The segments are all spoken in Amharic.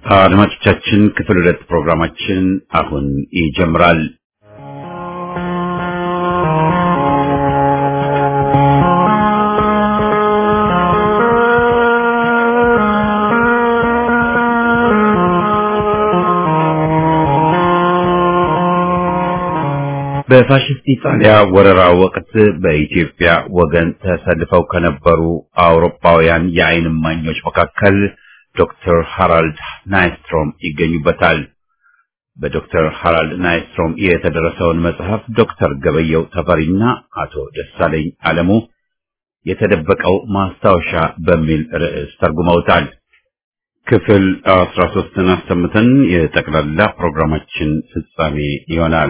አድማጮቻችን ክፍል 2 ፕሮግራማችን አሁን ይጀምራል። በፋሽስት ኢጣሊያ ወረራ ወቅት በኢትዮጵያ ወገን ተሰልፈው ከነበሩ አውሮፓውያን የዓይን እማኞች መካከል ዶክተር ሃራልድ ናይስትሮም ይገኙበታል። በዶክተር ሃራልድ ናይስትሮም የተደረሰውን መጽሐፍ ዶክተር ገበየው ተፈሪና አቶ ደሳለኝ አለሙ የተደበቀው ማስታወሻ በሚል ርዕስ ተርጉመውታል። ክፍል 13ን አሰምተን የጠቅላላ ፕሮግራማችን ፍጻሜ ይሆናል።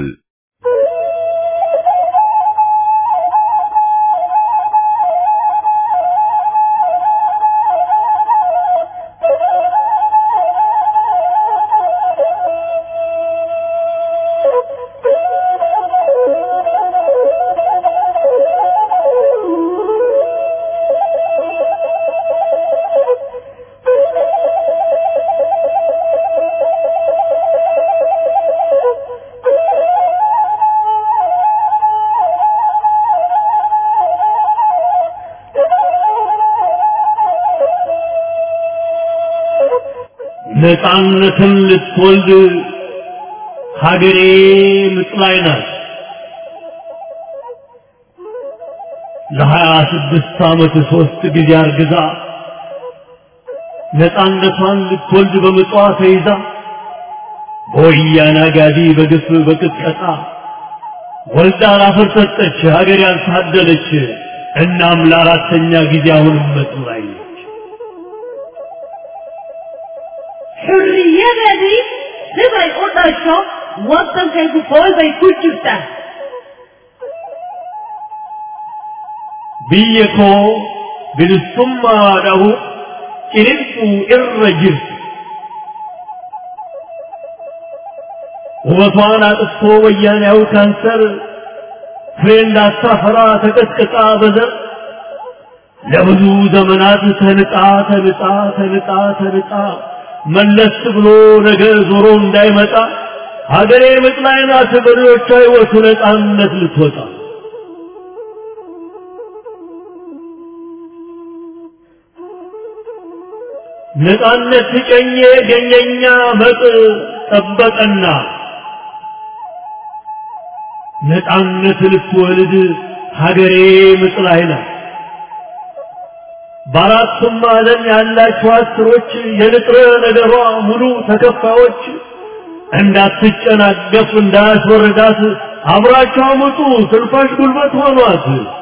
ነፃነትን ልትወልድ ሀገሬ ምጥ ላይ ናት። ለ26 ዓመት 3 ጊዜ አርግዛ ነፃነቷን ልትወልድ በምጧ ተይዛ በወያኔ አጋዲ በግፍ በቅጥቀጣ ወልዳ ላፈር ሰጠች ሀገር ያልታደለች። እናም ለአራተኛ ጊዜ አሁንም ምጥ ላይ ነች። Hurriyadii sibay u dhasho waddankaygu kool bay ku jirtaa. biyya koo bilisummaadhahu ciniinfuu irra jirti. ውበቷን አጥፍቶ ወያኔያው ካንሰር ፍሬ እንዳታፈራ ተቀጥቅጣ በዘር ለብዙ ዘመናት ተንጣ መለስ ብሎ ነገ ዞሮ እንዳይመጣ ሀገሬ ምጥ ላይ ናት። በልጆቿ ሕይወት ነፃነት ልትወጣ ነፃነት ሲጨኘ ገኘኛ መጥ ጠበቀና ነፃነት ልትወልድ ሀገሬ ምጥ ላይ ናት። በአራቱም ዓለም ያላችሁ አስሮች የንጥረ ነገሯ ሙሉ ተከፋዮች እንዳትጨናገፍ እንዳያስወርዳት አብራቸው ምጡ ትንፋሽ ጉልበት ሆኗት።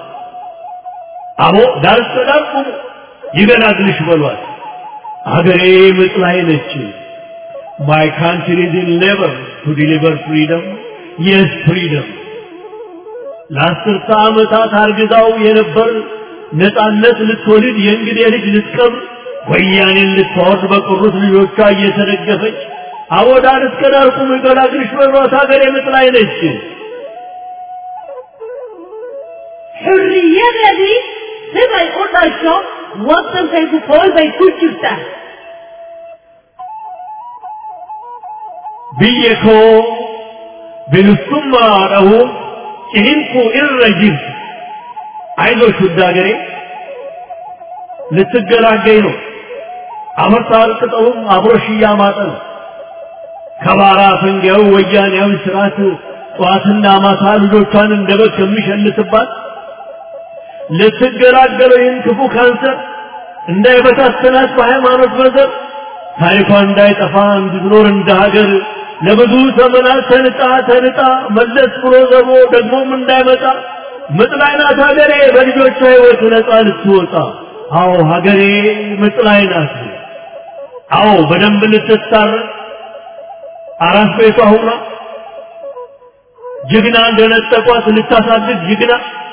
አቦ ዳር ተዳርቁ ይገላግልሽ በሏት ሀገሬ ምጥ ላይ ነች። My country is in labor to deliver freedom. Yes, freedom. ለአስርተ ዓመታት አርግዛው የነበር ነፃነት ልትወልድ የእንግዴ ልጅ ልትቀብር ወያኔን ልትወርድ በቁርጥ ልጆቿ እየተደገፈች አወዳር እስከ ዳር ቁም ይገላግልሽ በሏት ሀገሬ ምጥ ላይ ነች። Hurriyadii sibay u dhasho waddankaygu kool bay ku jirtaa. biyya koo bilisummaadhahu ciniinfuu irra jirti. አይዞሽ ውድ ሀገሬ ልትገላገኝ ነው። አመት አልቅጠውም አብሮሽ እያማጠ ነው። ከባራ ፈንጋው ወያኔያዊ ስርዓት ጠዋትና ማታ ልጆቿን እንደበግ ከሚሸልትባት ልትገላገለው ይህን ክፉ ካንሰር እንዳይበታተናት በሃይማኖት መዘር ታሪኳ እንዳይጠፋ እንድትኖር እንደ ሀገር ለብዙ ዘመናት ተንጣ መለስ ብሎ ዘቦ ደግሞም እንዳይመጣ ምጥ ላይ ናት ሀገሬ በልጆቿ ሕይወት ነፃ ልትወጣ። አዎ ሀገሬ ምጥ ላይ ናት። አዎ በደንብ ልትታረቅ አራስ ቤቷ ሁና ጀግና እንደነጠቋት ልታሳድግ ጀግና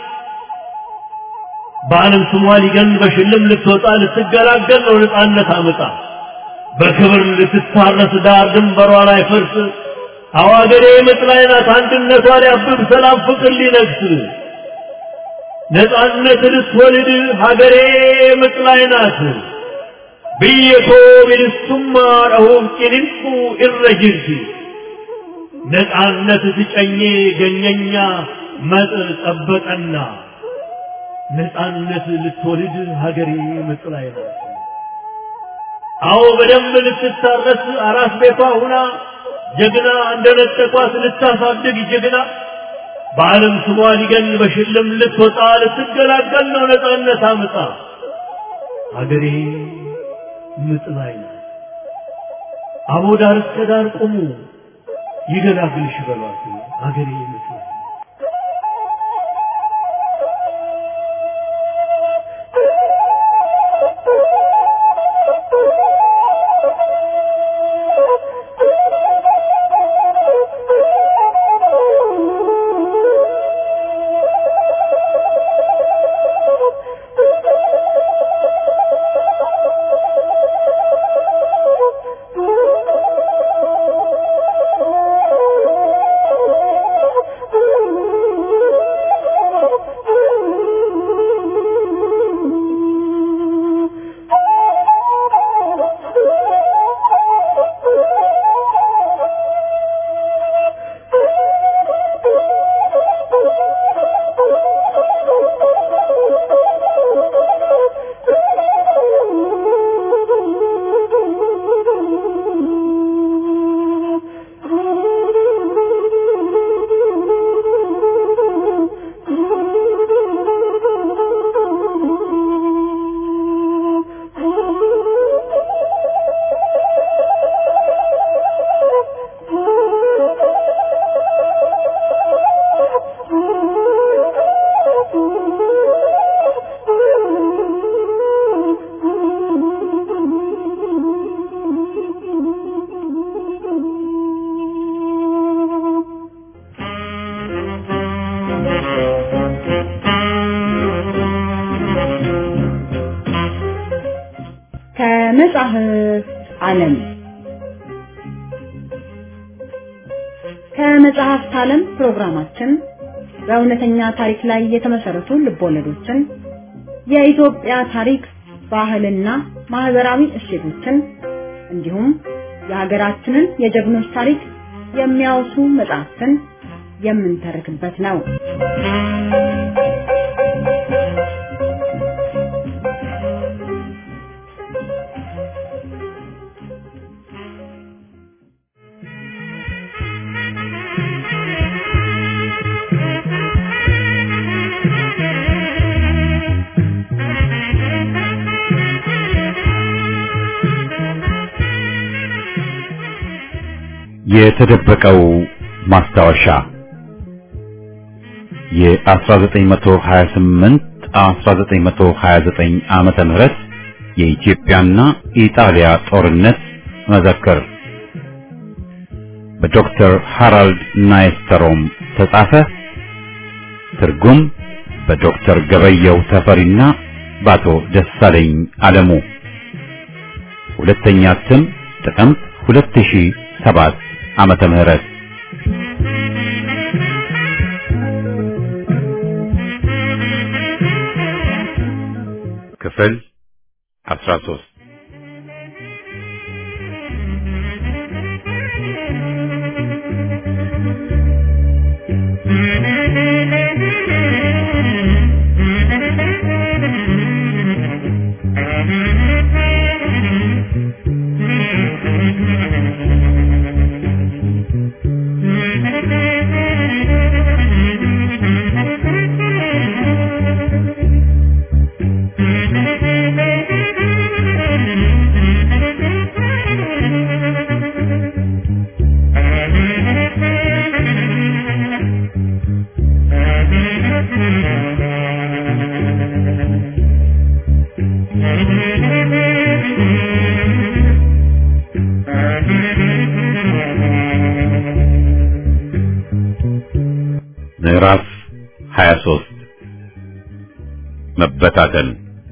በዓለም ስሟ ሊገን በሽልም ልትወጣ ልትገላገል ነው ነፃነት አመጣ በክብር ልትታረስ ዳር ድንበሯ ላይ ፈርስ። አዎ ሀገሬ ምጥ ላይ ናት አንድነቷ ሊያብብ ሰላም ፍቅር ሊነግስ ነፃነት ልትወልድ ሀገሬ ምጥ ላይ ናት። biyyatoo bilisummaa dhahuuf ciniinquu irra jirti. ነፃነት ትጨኜ ገኘኛ መጥ ጠበቀና ነፃነት ልትወልድ ሀገሬ ምጥ ላይ ናት። አዎ በደንብ ልትታረስ አራስ ቤቷ ሁና ጀግና እንደነጠቋት ልታሳድግ ጀግና በዓለም ስሟ ሊገን በሽልም ልትወጣ ልትገላገል ነው ነፃነት አምጣ ሀገሬ ምጥ ላይ ናት። አቦ ዳር እስከ ዳር ቁሙ ይገላግልሽ በሏት ሀገሬ ምጥ ላይ ከመጽሐፍት ዓለም ፕሮግራማችን በእውነተኛ ታሪክ ላይ የተመሰረቱ ልቦለዶችን የኢትዮጵያ ታሪክ ባህልና ማህበራዊ እሴቶችን እንዲሁም የሀገራችንን የጀግኖች ታሪክ የሚያወሱ መጽሐፍትን የምንተርክበት ነው። የተደበቀው ማስታወሻ የ1928-1929 ዓመተ ምህረት የኢትዮጵያና ኢጣሊያ ጦርነት መዘክር በዶክተር ሃራልድ ናይስተሮም ተጻፈ። ትርጉም በዶክተር ገበየው ተፈሪና በአቶ ደሳለኝ አለሙ። ሁለተኛ እትም ጥቅምት 2007 ዓመተ ምህረት ክፍል 13 ምዕራፍ 23 መበታተን።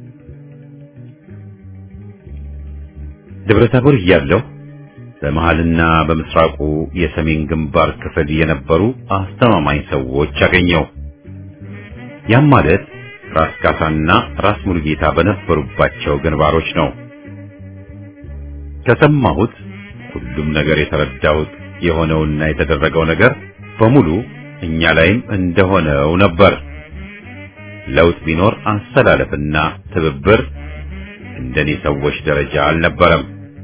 ደብረታቦር እያለሁ በመሃልና በምስራቁ የሰሜን ግንባር ክፍል የነበሩ አስተማማኝ ሰዎች አገኘው። ያም ማለት ራስ ካሳና ራስ ሙሉጌታ በነበሩባቸው ግንባሮች ነው። ከሰማሁት ሁሉም ነገር የተረዳሁት የሆነውና የተደረገው ነገር በሙሉ እኛ ላይም እንደሆነው ነበር። ለውጥ ቢኖር አሰላለፍና ትብብር እንደኔ ሰዎች ደረጃ አልነበረም።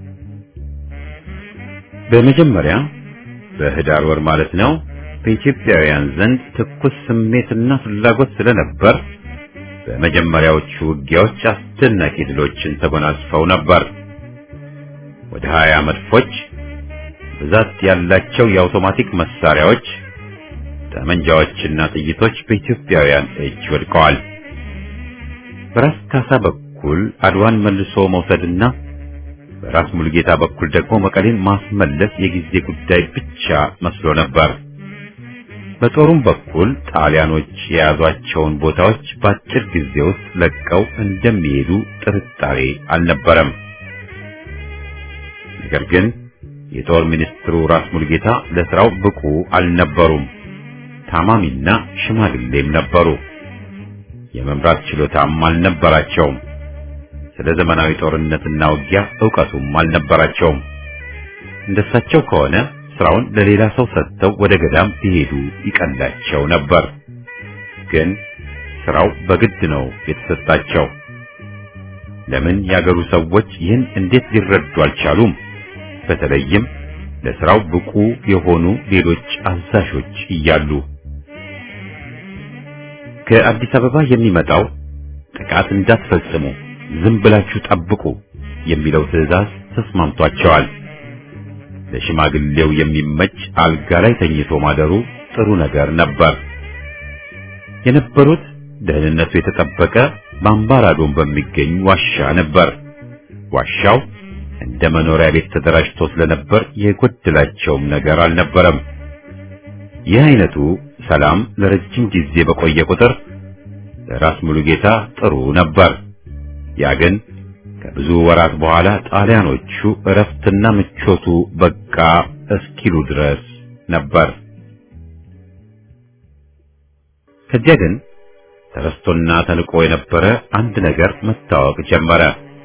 በመጀመሪያ በህዳር ወር ማለት ነው በኢትዮጵያውያን ዘንድ ትኩስ ስሜትና ፍላጎት ስለነበር በመጀመሪያዎቹ ውጊያዎች አስደናቂ ድሎችን ተጎናጽፈው ነበር። ወደ 20 መድፎች፣ ብዛት ያላቸው የአውቶማቲክ መሳሪያዎች፣ ጠመንጃዎችና ጥይቶች በኢትዮጵያውያን እጅ ወድቀዋል። በራስ ካሳ በኩል አድዋን መልሶ መውሰድና በራስ ሙሉጌታ በኩል ደግሞ መቀሌን ማስመለስ የጊዜ ጉዳይ ብቻ መስሎ ነበር። በጦሩም በኩል ጣሊያኖች የያዟቸውን ቦታዎች በአጭር ጊዜ ውስጥ ለቀው እንደሚሄዱ ጥርጣሬ አልነበረም። ነገር ግን የጦር ሚኒስትሩ ራስ ሙሉጌታ ለስራው ብቁ አልነበሩም። ታማሚና ሽማግሌም ነበሩ። የመምራት ችሎታም አልነበራቸውም። ስለ ዘመናዊ ጦርነትና ውጊያ ዕውቀቱም አልነበራቸውም። እንደሳቸው ከሆነ ስራውን ለሌላ ሰው ሰጥተው ወደ ገዳም ቢሄዱ ይቀላቸው ነበር። ግን ስራው በግድ ነው የተሰጣቸው። ለምን ያገሩ ሰዎች ይህን እንዴት ሊረዱ አልቻሉም? በተለይም ለስራው ብቁ የሆኑ ሌሎች አዛዦች እያሉ። ከአዲስ አበባ የሚመጣው ጥቃት እንዳትፈጽሙ፣ ዝም ብላችሁ ጠብቁ የሚለው ትዕዛዝ ተስማምቷቸዋል። ለሽማግሌው የሚመች አልጋ ላይ ተኝቶ ማደሩ ጥሩ ነገር ነበር። የነበሩት ደህንነቱ የተጠበቀ በአምባራዶን በሚገኝ ዋሻ ነበር። ዋሻው እንደ መኖሪያ ቤት ተደራጅቶ ስለነበር የጎደላቸውም ነገር አልነበረም። ይህ አይነቱ ሰላም ለረጅም ጊዜ በቆየ ቁጥር ለራስ ሙሉጌታ ጥሩ ነበር። ያ ግን ከብዙ ወራት በኋላ ጣሊያኖቹ እረፍትና ምቾቱ በቃ እስኪሉ ድረስ ነበር። ከዚያ ግን ተረስቶና ተንቆ የነበረ አንድ ነገር መታወቅ ጀመረ።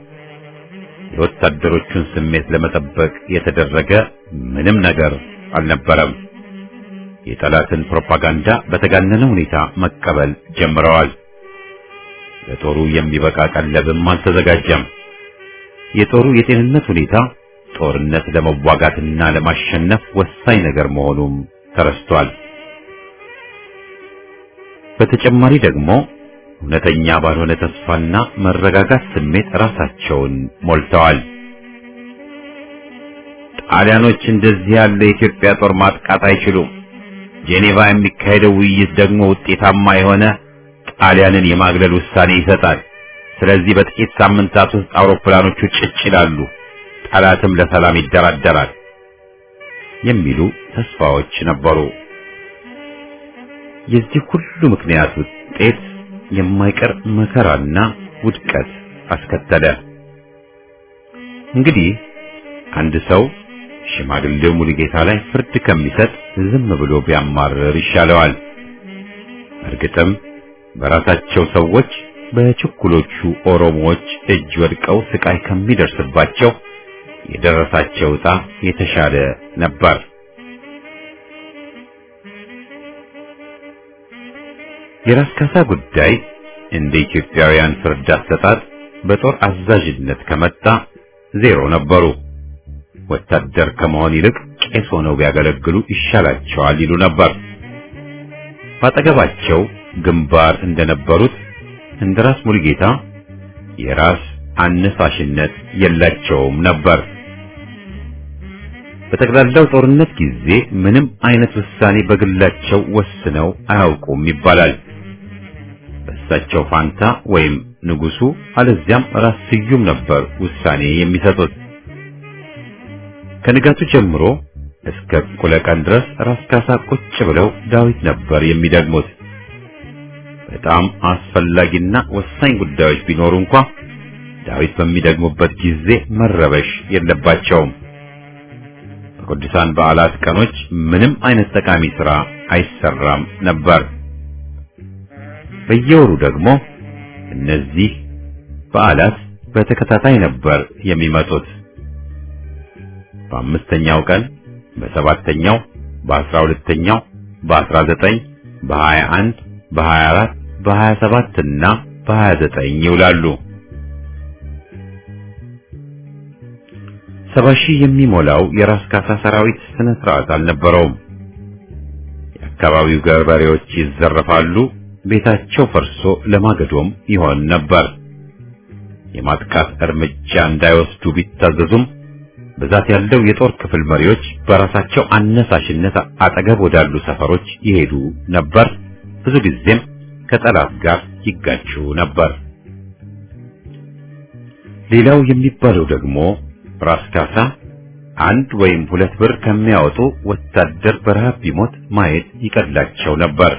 የወታደሮቹን ስሜት ለመጠበቅ የተደረገ ምንም ነገር አልነበረም። የጠላትን ፕሮፓጋንዳ በተጋነነ ሁኔታ መቀበል ጀምረዋል። ለጦሩ የሚበቃ ቀለብም አልተዘጋጀም። የጦሩ የጤንነት ሁኔታ ጦርነት ለመዋጋትና ለማሸነፍ ወሳኝ ነገር መሆኑም ተረስቷል። በተጨማሪ ደግሞ እውነተኛ ባልሆነ ተስፋና መረጋጋት ስሜት ራሳቸውን ሞልተዋል። ጣሊያኖች እንደዚህ ያለ የኢትዮጵያ ጦር ማጥቃት አይችሉም። ጄኔቫ የሚካሄደው ውይይት ደግሞ ውጤታማ የሆነ ጣሊያንን የማግለል ውሳኔ ይሰጣል። ስለዚህ በጥቂት ሳምንታት ውስጥ አውሮፕላኖቹ ጭጭ ይላሉ፣ ጠላትም ለሰላም ይደራደራል የሚሉ ተስፋዎች ነበሩ። የዚህ ሁሉ ምክንያት ውጤት የማይቀር መከራና ውድቀት አስከተለ። እንግዲህ አንድ ሰው ሽማግሌው ሙሉጌታ ላይ ፍርድ ከሚሰጥ ዝም ብሎ ቢያማርር ይሻለዋል። እርግጥም በራሳቸው ሰዎች በችኩሎቹ ኦሮሞዎች እጅ ወድቀው ስቃይ ከሚደርስባቸው የደረሳቸው ዕጣ የተሻለ ነበር። የራስ ካሳ ጉዳይ እንደ ኢትዮጵያውያን ፍርድ አሰጣጥ በጦር አዛዥነት ከመጣ ዜሮ ነበሩ። ወታደር ከመሆን ይልቅ ቄስ ሆነው ቢያገለግሉ ይሻላቸዋል ይሉ ነበር። ባጠገባቸው ግንባር እንደነበሩት እንደ ራስ ሙሉጌታ የራስ አነሳሽነት የላቸውም ነበር። በጠቅላላው ጦርነት ጊዜ ምንም አይነት ውሳኔ በግላቸው ወስነው አያውቁም ይባላል። በእሳቸው ፋንታ ወይም ንጉሱ አለዚያም ራስ ስዩም ነበር ውሳኔ የሚሰጡት። ከንጋቱ ጀምሮ እስከ እኩለ ቀን ድረስ ራስ ካሳ ቁጭ ብለው ዳዊት ነበር የሚደግሙት። በጣም አስፈላጊና ወሳኝ ጉዳዮች ቢኖሩ እንኳን ዳዊት በሚደግሙበት ጊዜ መረበሽ የለባቸውም። በቅዱሳን በዓላት ቀኖች ምንም አይነት ጠቃሚ ሥራ አይሰራም ነበር። በየወሩ ደግሞ እነዚህ በዓላት በተከታታይ ነበር የሚመጡት። በአምስተኛው ቀን፣ በሰባተኛው፣ በ12ኛው፣ በ19፣ በ21፣ በ24፣ በ27 እና በ29 ይውላሉ። 70 ሺህ የሚሞላው የራስ ካሳ ሰራዊት ስነ ስርዓት አልነበረውም። የአካባቢው ገበሬዎች ይዘረፋሉ፣ ቤታቸው ፈርሶ ለማገዶም ይሆን ነበር። የማጥቃት እርምጃ እንዳይወስዱ ቢታዘዙም ብዛት ያለው የጦር ክፍል መሪዎች በራሳቸው አነሳሽነት አጠገብ ወዳሉ ሰፈሮች ይሄዱ ነበር። ብዙ ጊዜም ከጠላት ጋር ይጋጩ ነበር። ሌላው የሚባለው ደግሞ ራስ ካሳ 1 ወይም 2 ብር ከሚያወጡ ወታደር በረሃብ ቢሞት ማየት ይቀላቸው ነበር።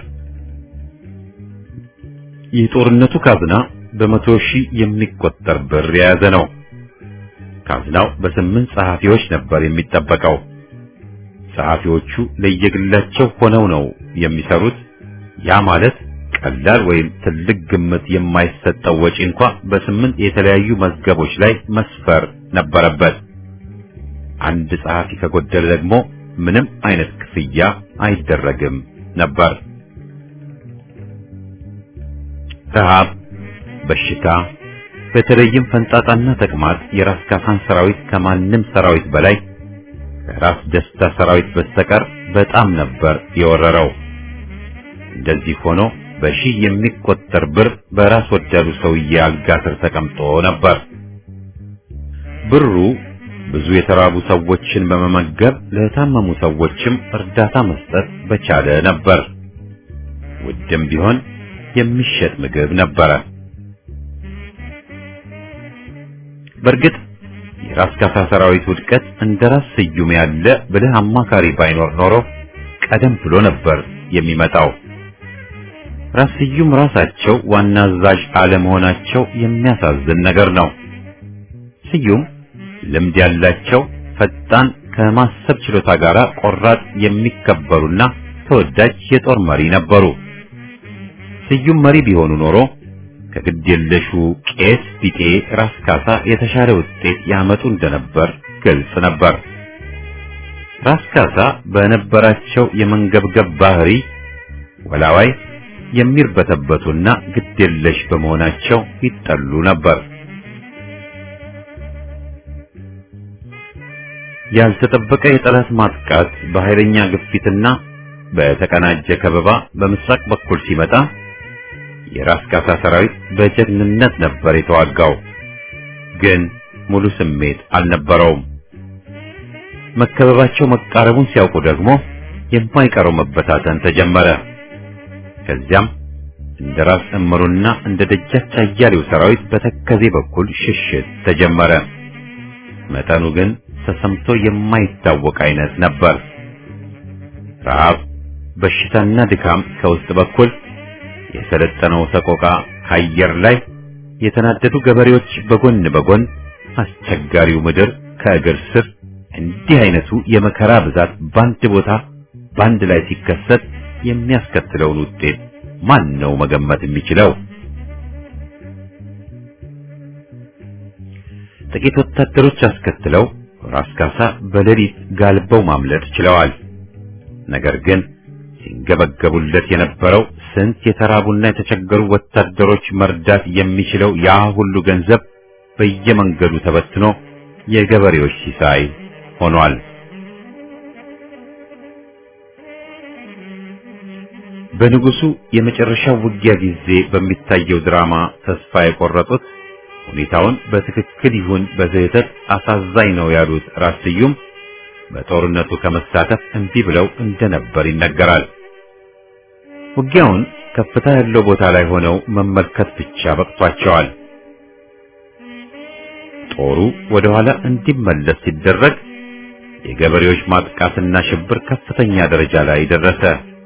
የጦርነቱ ካዝና በመቶ ሺህ የሚቆጠር ብር የያዘ ነው። ካዝናው በ8 ጸሐፊዎች ነበር የሚጠበቀው። ጸሐፊዎቹ ለየግላቸው ሆነው ነው የሚሰሩት። ያ ማለት ቀላል ወይም ትልቅ ግምት የማይሰጠው ወጪ እንኳን በ8 የተለያዩ መዝገቦች ላይ መስፈር ነበረበት። አንድ ጸሐፊ ከጎደለ ደግሞ ምንም አይነት ክፍያ አይደረግም ነበር። ረሃብ፣ በሽታ፣ በተለይም ፈንጣጣና ተቅማጥ የራስ ካሳን ሰራዊት ከማንም ሰራዊት በላይ ከራስ ደስታ ሰራዊት በስተቀር በጣም ነበር የወረረው። እንደዚህ ሆኖ በሺህ የሚቆጠር ብር በራስ ወዳዱ ሰውዬ አልጋ ስር ተቀምጦ ነበር። ብሩ ብዙ የተራቡ ሰዎችን በመመገብ ለታመሙ ሰዎችም እርዳታ መስጠት በቻለ ነበር። ውድም ቢሆን የሚሸጥ ምግብ ነበረ። በእርግጥ የራስ ካሳ ሰራዊት ውድቀት እንደ ራስ ስዩም ያለ ብልህ አማካሪ ባይኖር ኖሮ ቀደም ብሎ ነበር የሚመጣው። ራስ ስዩም ራሳቸው ዋና አዛዥ አለመሆናቸው የሚያሳዝን ነገር ነው። ስዩም ልምድ ያላቸው ፈጣን፣ ከማሰብ ችሎታ ጋር ቆራጥ፣ የሚከበሩና ተወዳጅ የጦር መሪ ነበሩ። ስዩም መሪ ቢሆኑ ኖሮ ከግድ የለሹ ቄስ ቢጤ ራስ ካሳ የተሻለ ውጤት ያመጡ እንደነበር ግልጽ ነበር። ራስ ካሳ በነበራቸው የመንገብገብ ባህሪ ወላዋይ፣ የሚርበተበቱና ግድ የለሽ በመሆናቸው ይጠሉ ነበር። ያልተጠበቀ የጠላት ማጥቃት በኃይለኛ ግፊትና በተቀናጀ ከበባ በምስራቅ በኩል ሲመጣ የራስ ካሳ ሰራዊት በጀግንነት ነበር የተዋጋው። ግን ሙሉ ስሜት አልነበረውም። መከበባቸው መቃረቡን ሲያውቁ ደግሞ የማይቀረው መበታተን ተጀመረ። ከዚያም እንደ ራስ እምሩና እንደ ደጃች አያሌው ሰራዊት በተከዜ በኩል ሽሽት ተጀመረ። መጠኑ ግን ተሰምቶ የማይታወቅ አይነት ነበር። ረሃብ፣ በሽታና ድካም ከውስጥ በኩል፣ የሰለጠነው ሰቆቃ ከአየር ላይ፣ የተናደዱ ገበሬዎች በጎን በጎን፣ አስቸጋሪው ምድር ከእግር ስር፣ እንዲህ አይነቱ የመከራ ብዛት በአንድ ቦታ በአንድ ላይ ሲከሰት የሚያስከትለውን ውጤት ማን ነው መገመት የሚችለው? ጥቂት ወታደሮች አስከትለው ራስ ካሳ በሌሊት ጋልበው ማምለጥ ችለዋል። ነገር ግን ሲንገበገቡለት የነበረው ስንት የተራቡና የተቸገሩ ወታደሮች መርዳት የሚችለው ያ ሁሉ ገንዘብ በየመንገዱ ተበትኖ የገበሬዎች ሲሳይ ሆኗል። በንጉሱ የመጨረሻው ውጊያ ጊዜ በሚታየው ድራማ ተስፋ የቆረጡት ሁኔታውን በትክክል ይሁን በስህተት አሳዛኝ ነው ያሉት ራስ ስዩም በጦርነቱ ከመሳተፍ እንቢ ብለው እንደነበር ይነገራል። ውጊያውን ከፍታ ያለው ቦታ ላይ ሆነው መመልከት ብቻ በቅቷቸዋል። ጦሩ ወደ ኋላ እንዲመለስ ሲደረግ የገበሬዎች ማጥቃትና ሽብር ከፍተኛ ደረጃ ላይ ደረሰ።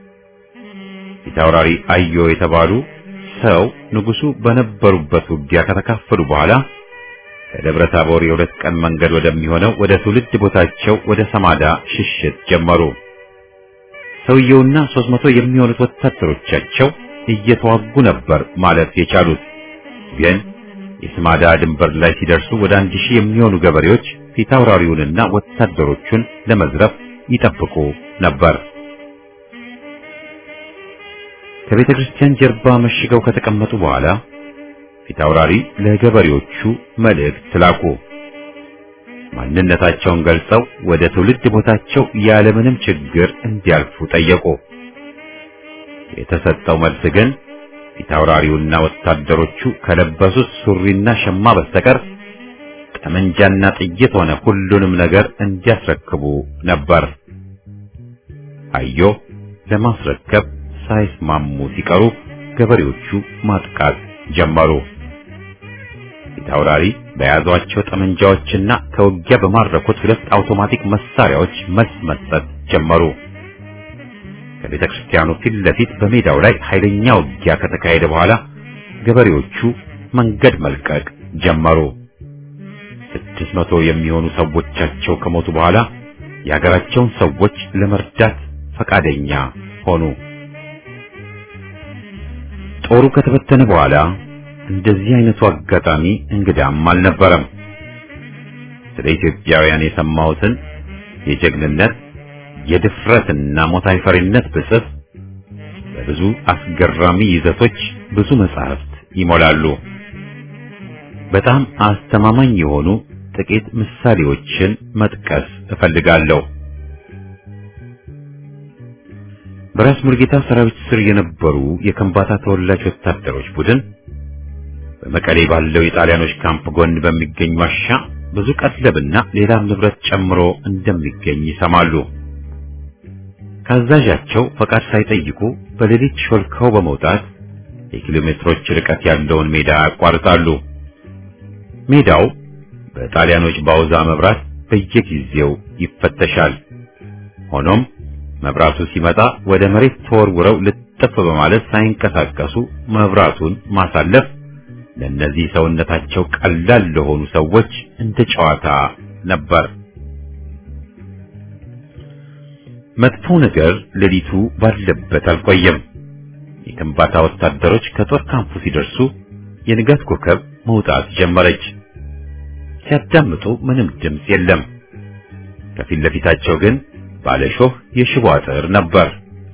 ፊታውራሪ አዮ የተባሉ ሰው ንጉሱ በነበሩበት ውጊያ ከተካፈሉ በኋላ ከደብረ ታቦር የሁለት ቀን መንገድ ወደሚሆነው ወደ ትውልድ ቦታቸው ወደ ሰማዳ ሽሽት ጀመሩ። ሰውየውና 300 የሚሆኑት ወታደሮቻቸው እየተዋጉ ነበር ማለት የቻሉት። ግን የስማዳ ድንበር ላይ ሲደርሱ ወደ 1000 የሚሆኑ ገበሬዎች ፊታውራሪውንና ወታደሮቹን ለመዝረፍ ይጠብቁ ነበር። ከቤተ ክርስቲያን ጀርባ መሽገው ከተቀመጡ በኋላ ፊታውራሪ ለገበሬዎቹ መልእክት ላኩ። ማንነታቸውን ገልጸው ወደ ትውልድ ቦታቸው ያለምንም ችግር እንዲያልፉ ጠየቁ። የተሰጠው መልስ ግን ፊታውራሪውና ወታደሮቹ ከለበሱት ሱሪና ሸማ በስተቀር ጠመንጃና ጥይት ሆነ ሁሉንም ነገር እንዲያስረክቡ ነበር። አዮ ለማስረከብ ሳይስማሙ ሲቀሩ ገበሬዎቹ ማጥቃት ጀመሩ። ፊታውራሪ በያዟቸው ጠመንጃዎችና ከውጊያ በማረኩት 2 አውቶማቲክ መሳሪያዎች መልስ መስጠት ጀመሩ። ከቤተ ክርስቲያኑ ፊት ለፊት በሜዳው ላይ ኃይለኛ ውጊያ ከተካሄደ በኋላ ገበሬዎቹ መንገድ መልቀቅ ጀመሩ። 600 የሚሆኑ ሰዎቻቸው ከሞቱ በኋላ የሀገራቸውን ሰዎች ለመርዳት ፈቃደኛ ሆኑ። ጦሩ ከተበተነ በኋላ እንደዚህ አይነቱ አጋጣሚ እንግዳም አልነበረም። ስለ ኢትዮጵያውያን የሰማሁትን የጀግንነት የድፍረትና ሞት አይፈሪነት ብጽፍ በብዙ አስገራሚ ይዘቶች ብዙ መጻሕፍት ይሞላሉ። በጣም አስተማማኝ የሆኑ ጥቂት ምሳሌዎችን መጥቀስ እፈልጋለሁ። በራስ ሙሉጌታ ሰራዊት ስር የነበሩ የከምባታ ተወላጅ ወታደሮች ቡድን በመቀሌ ባለው የጣሊያኖች ካምፕ ጎን በሚገኝ ዋሻ ብዙ ቀለብና ሌላም ንብረት ጨምሮ እንደሚገኝ ይሰማሉ። ካዛዣቸው ፈቃድ ሳይጠይቁ በሌሊት ሾልከው በመውጣት የኪሎሜትሮች ርቀት ያለውን ሜዳ ያቋርጣሉ። ሜዳው በጣሊያኖች ባውዛ መብራት በየጊዜው ይፈተሻል። ሆኖም መብራቱ ሲመጣ ወደ መሬት ተወርውረው ልጥፍ በማለት ሳይንቀሳቀሱ መብራቱን ማሳለፍ ለነዚህ ሰውነታቸው ቀላል ለሆኑ ሰዎች እንደ ጨዋታ ነበር። መጥፎ ነገር ሌሊቱ ባለበት አልቆየም። የከምባታ ወታደሮች ከጦር ካምፑ ሲደርሱ የንጋት ኮከብ መውጣት ጀመረች። ሲያዳምጡ ምንም ድምፅ የለም። ከፊት ለፊታቸው ግን ባለሾህ የሽቦ አጥር ነበር።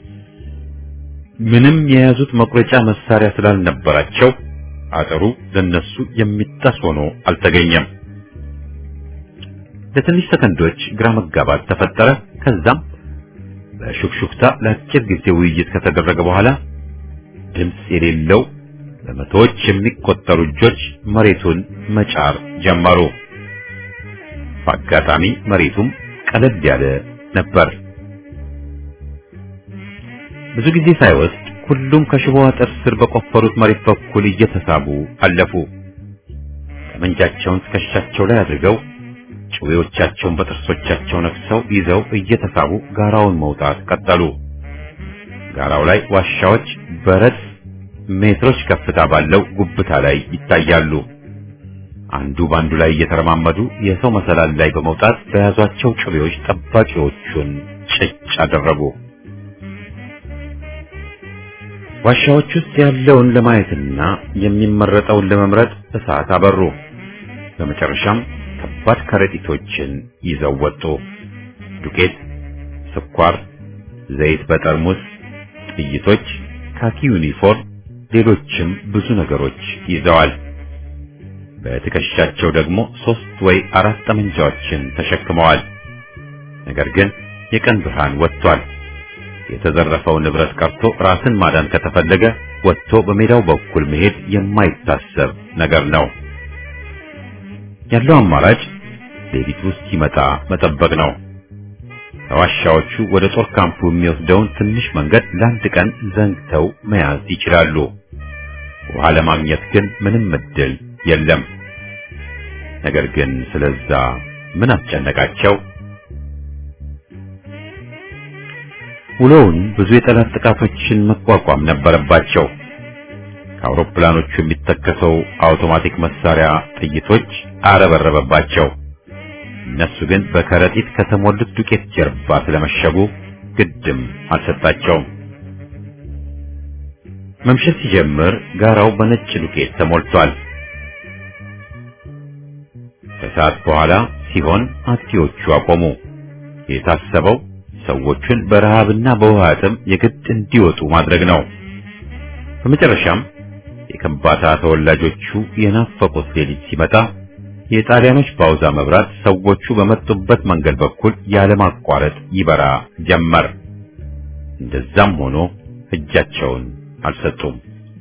ምንም የያዙት መቁረጫ መሳሪያ ስላልነበራቸው አጥሩ ለነሱ የሚጣስ ሆኖ አልተገኘም። ለትንሽ ሰከንዶች ግራ መጋባት ተፈጠረ። ከዛም በሹክሹክታ ለአጭር ጊዜ ውይይት ከተደረገ በኋላ ድምፅ የሌለው በመቶዎች የሚቆጠሩ እጆች መሬቱን መጫር ጀመሩ። በአጋጣሚ መሬቱም ቀለል ያለ ነበር። ብዙ ጊዜ ሳይወስድ ሁሉም ከሽቦ አጥር ስር በቆፈሩት መሬት በኩል እየተሳቡ አለፉ። ጠመንጃቸውን ትከሻቸው ላይ አድርገው ጭዌዎቻቸውን በጥርሶቻቸው ነክሰው ይዘው እየተሳቡ ጋራውን መውጣት ቀጠሉ። ጋራው ላይ ዋሻዎች በረድፍ ሜትሮች ከፍታ ባለው ጉብታ ላይ ይታያሉ። አንዱ ባንዱ ላይ እየተረማመዱ የሰው መሰላል ላይ በመውጣት በያዟቸው ጭቤዎች ጠባቂዎቹን ጭጭ አደረጉ። ዋሻዎች ውስጥ ያለውን ለማየትና የሚመረጠውን ለመምረጥ እሳት አበሩ። በመጨረሻም ከባድ ከረጢቶችን ይዘው ወጡ። ዱቄት፣ ስኳር፣ ዘይት በጠርሙስ፣ ጥይቶች፣ ካኪ ዩኒፎርም፣ ሌሎችም ብዙ ነገሮች ይዘዋል። በትከሻቸው ደግሞ 3 ወይ 4 ጠመንጃዎችን ተሸክመዋል። ነገር ግን የቀን ብርሃን ወጥቷል። የተዘረፈው ንብረት ቀርቶ ራስን ማዳን ከተፈለገ ወጥቶ በሜዳው በኩል መሄድ የማይታሰብ ነገር ነው። ያለው አማራጭ ሌሊት ውስጥ ሲመጣ መጠበቅ ነው። ከዋሻዎቹ ወደ ጦር ካምፑ የሚወስደውን ትንሽ መንገድ ለአንድ ቀን ዘንግተው መያዝ ይችላሉ። ውሃ ለማግኘት ግን ምንም እድል የለም። ነገር ግን ስለዛ ምን አስጨነቃቸው? ውሎውን ብዙ የጠላት ጥቃቶችን መቋቋም ነበረባቸው። ከአውሮፕላኖቹ የሚተከሰው አውቶማቲክ መሳሪያ ጥይቶች አረበረበባቸው። እነሱ ግን በከረጢት ከተሞሉት ዱቄት ጀርባ ስለመሸጉ ግድም አልሰጣቸውም። መምሸት ሲጀምር ጋራው በነጭ ዱቄት ተሞልቷል። ከሰዓት በኋላ ሲሆን አጥቂዎቹ አቆሙ። የታሰበው ሰዎቹን በረሃብና በውሃ ጥም የግድ እንዲወጡ ማድረግ ነው። በመጨረሻም የከምባታ ተወላጆቹ የናፈቁት ሌሊት ሲመጣ የጣሊያኖች ባውዛ መብራት ሰዎቹ በመጡበት መንገድ በኩል ያለማቋረጥ ይበራ ጀመር። እንደዛም ሆኖ እጃቸውን አልሰጡም።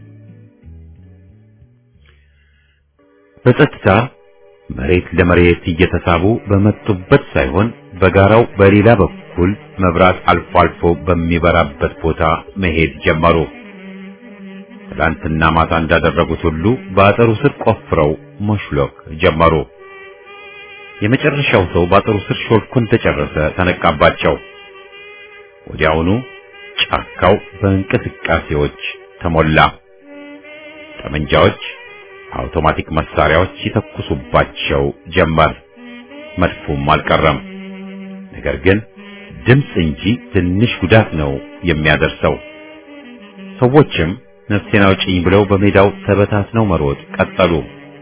በጸጥታ መሬት ለመሬት እየተሳቡ በመጡበት ሳይሆን በጋራው በሌላ በኩል መብራት አልፎ አልፎ በሚበራበት ቦታ መሄድ ጀመሩ። ትላንትና ማታ እንዳደረጉት ሁሉ በአጥሩ ስር ቆፍረው መሽሎክ ጀመሩ። የመጨረሻው ሰው በአጥሩ ስር ሾልኮ እንደጨረሰ ተነቃባቸው። ወዲያውኑ ጫካው በእንቅስቃሴዎች ተሞላ። ጠመንጃዎች፣ አውቶማቲክ መሳሪያዎች ይተኩሱባቸው ጀመር። መድፉም አልቀረም። ነገር ግን ድምፅ እንጂ ትንሽ ጉዳት ነው የሚያደርሰው። ሰዎችም ነፍሴን አውጪኝ ብለው በሜዳው ተበታትነው መሮጥ ቀጠሉ።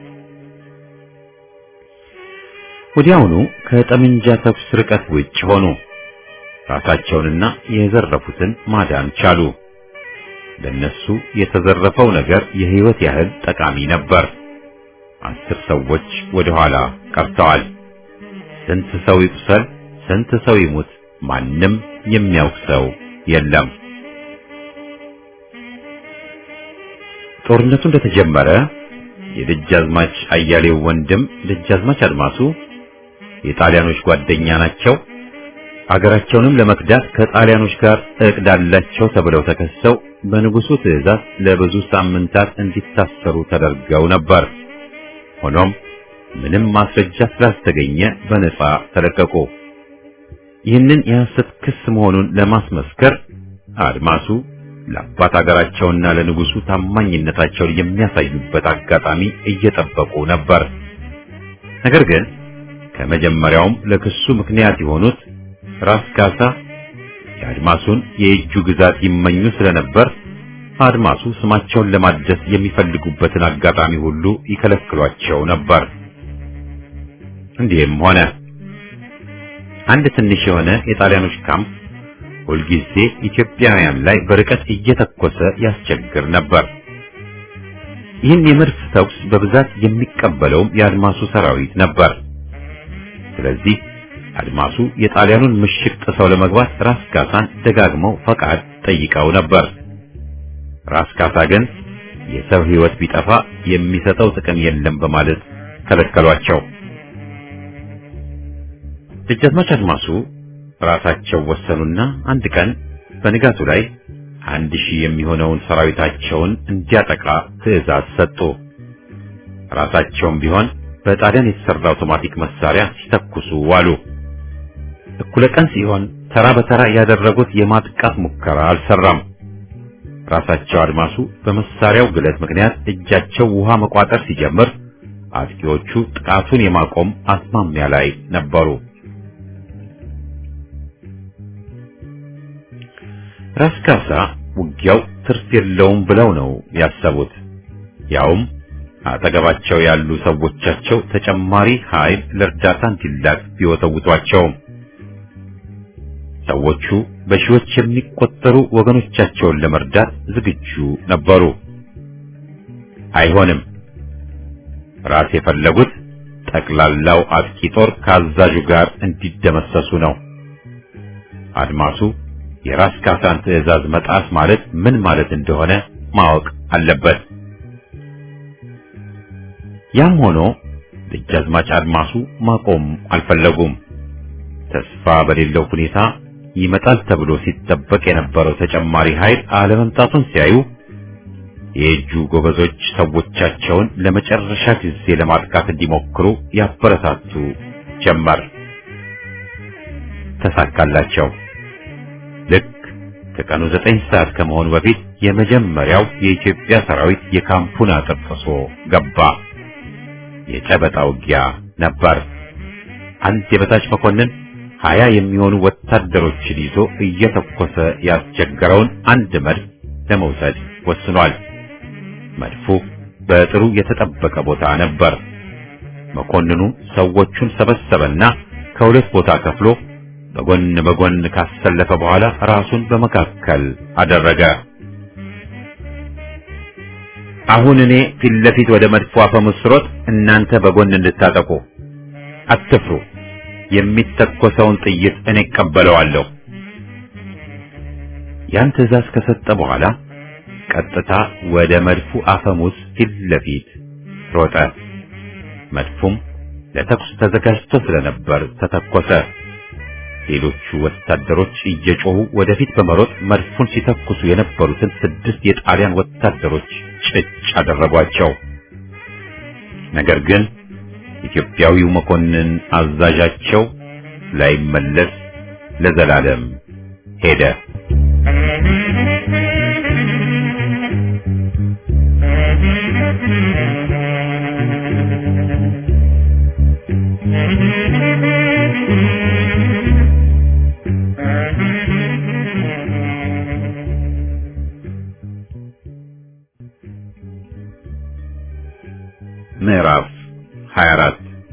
ወዲያውኑ ከጠመንጃ ተኩስ ርቀት ውጭ ሆኑ። ራሳቸውንና የዘረፉትን ማዳን ቻሉ። ለነሱ የተዘረፈው ነገር የህይወት ያህል ጠቃሚ ነበር። 10 ሰዎች ወደ ኋላ ቀርተዋል። ስንት ሰው ይቁሰል፣ ስንት ሰው ይሙት ማንም የሚያውቅ ሰው የለም። ጦርነቱ እንደተጀመረ የደጃዝማች አያሌው ወንድም ደጃዝማች አድማሱ የጣሊያኖች ጓደኛ ናቸው፣ አገራቸውንም ለመክዳት ከጣሊያኖች ጋር እቅድ አላቸው ተብለው ተከሰው በንጉሱ ትዕዛዝ ለብዙ ሳምንታት እንዲታሰሩ ተደርገው ነበር። ሆኖም ምንም ማስረጃ ስላልተገኘ በነጻ ተለቀቁ። ይህንን የሐሰት ክስ መሆኑን ለማስመስከር አድማሱ ለአባት አገራቸውና ለንጉሱ ታማኝነታቸውን የሚያሳዩበት አጋጣሚ እየጠበቁ ነበር። ነገር ግን ከመጀመሪያውም ለክሱ ምክንያት የሆኑት ራስ ካሳ የአድማሱን የእጁ ግዛት ይመኙ ስለነበር አድማሱ ስማቸውን ለማደስ የሚፈልጉበትን አጋጣሚ ሁሉ ይከለክሏቸው ነበር። እንዲህም ሆነ። አንድ ትንሽ የሆነ የጣሊያኖች ካምፕ ሁልጊዜ ኢትዮጵያውያን ላይ በርቀት እየተኮሰ ያስቸግር ነበር። ይህን የመድፍ ተኩስ በብዛት የሚቀበለውም የአድማሱ ሰራዊት ነበር። ስለዚህ አድማሱ የጣሊያኑን ምሽግ ጥሰው ለመግባት ራስ ካሳን ደጋግመው ፈቃድ ጠይቀው ነበር። ራስ ካሳ ግን የሰው ሕይወት ቢጠፋ የሚሰጠው ጥቅም የለም በማለት ከለከሏቸው። ደጃዝማች አድማሱ ራሳቸው ወሰኑና አንድ ቀን በንጋቱ ላይ 1000 የሚሆነውን ሰራዊታቸውን እንዲያጠቃ ትዕዛዝ ሰጡ። ራሳቸውም ቢሆን በጣሊያን የተሰራ አውቶማቲክ መሳሪያ ሲተኩሱ ዋሉ። እኩለ ቀን ሲሆን ተራ በተራ ያደረጉት የማጥቃት ሙከራ አልሰራም። ራሳቸው አድማሱ በመሳሪያው ግለት ምክንያት እጃቸው ውሃ መቋጠር ሲጀምር አጥቂዎቹ ጥቃቱን የማቆም አስማሚያ ላይ ነበሩ። ራስ ካሳ ውጊያው ትርፍ የለውም ብለው ነው ያሰቡት። ያውም አጠገባቸው ያሉ ሰዎቻቸው ተጨማሪ ኃይል ለእርዳታ እንዲላክ ቢወተውቷቸው ሰዎቹ በሺዎች የሚቆጠሩ ወገኖቻቸውን ለመርዳት ዝግጁ ነበሩ። አይሆንም። ራስ የፈለጉት ጠቅላላው አጥቂ ጦር ከአዛዡ ጋር እንዲደመሰሱ ነው። አድማሱ የራስ ካሳን ትዕዛዝ መጣስ ማለት ምን ማለት እንደሆነ ማወቅ አለበት። ያም ሆኖ ደጃዝማች አድማሱ ማቆም አልፈለጉም። ተስፋ በሌለው ሁኔታ ይመጣል ተብሎ ሲጠበቅ የነበረው ተጨማሪ ኃይል አለመምጣቱን ሲያዩ የእጁ ጎበዞች ሰዎቻቸውን ለመጨረሻ ጊዜ ለማጥቃት እንዲሞክሩ ያበረታቱ ጀመር። ተሳካላቸው። ልክ ከቀኑ 9 ሰዓት ከመሆኑ በፊት የመጀመሪያው የኢትዮጵያ ሰራዊት የካምፑን አጥር ጥሶ ገባ። የጨበጣ ውጊያ ነበር። አንድ የበታች መኮንን 20 የሚሆኑ ወታደሮችን ይዞ እየተኮሰ ያስቸገረውን አንድ መድፍ ለመውሰድ ወስኗል። መድፉ በጥሩ የተጠበቀ ቦታ ነበር። መኮንኑ ሰዎቹን ሰበሰበና ከሁለት ቦታ ከፍሎ በጎን በጎን ካሰለፈ በኋላ ራሱን በመካከል አደረገ። አሁን እኔ ፊት ለፊት ወደ መድፎ አፈሙዝ ስሮጥ፣ እናንተ በጎን እንድታጠቁ አትፍሩ። የሚተኮሰውን ጥይት እኔ እቀበለዋለሁ። ያን ትዕዛዝ ከሰጠ በኋላ ቀጥታ ወደ መድፉ አፈሙዝ ፊት ለፊት ሮጠ። መድፉም ለተኩስ ተዘጋጅቶ ስለነበር ተተኮሰ። ሌሎቹ ወታደሮች እየጮሁ ወደፊት በመሮጥ መድፉን ሲተኩሱ የነበሩትን 6 የጣሊያን ወታደሮች ጭጭ አደረጓቸው። ነገር ግን ኢትዮጵያዊው መኮንን አዛዣቸው ላይመለስ ለዘላለም ሄደ። ምዕራፍ 24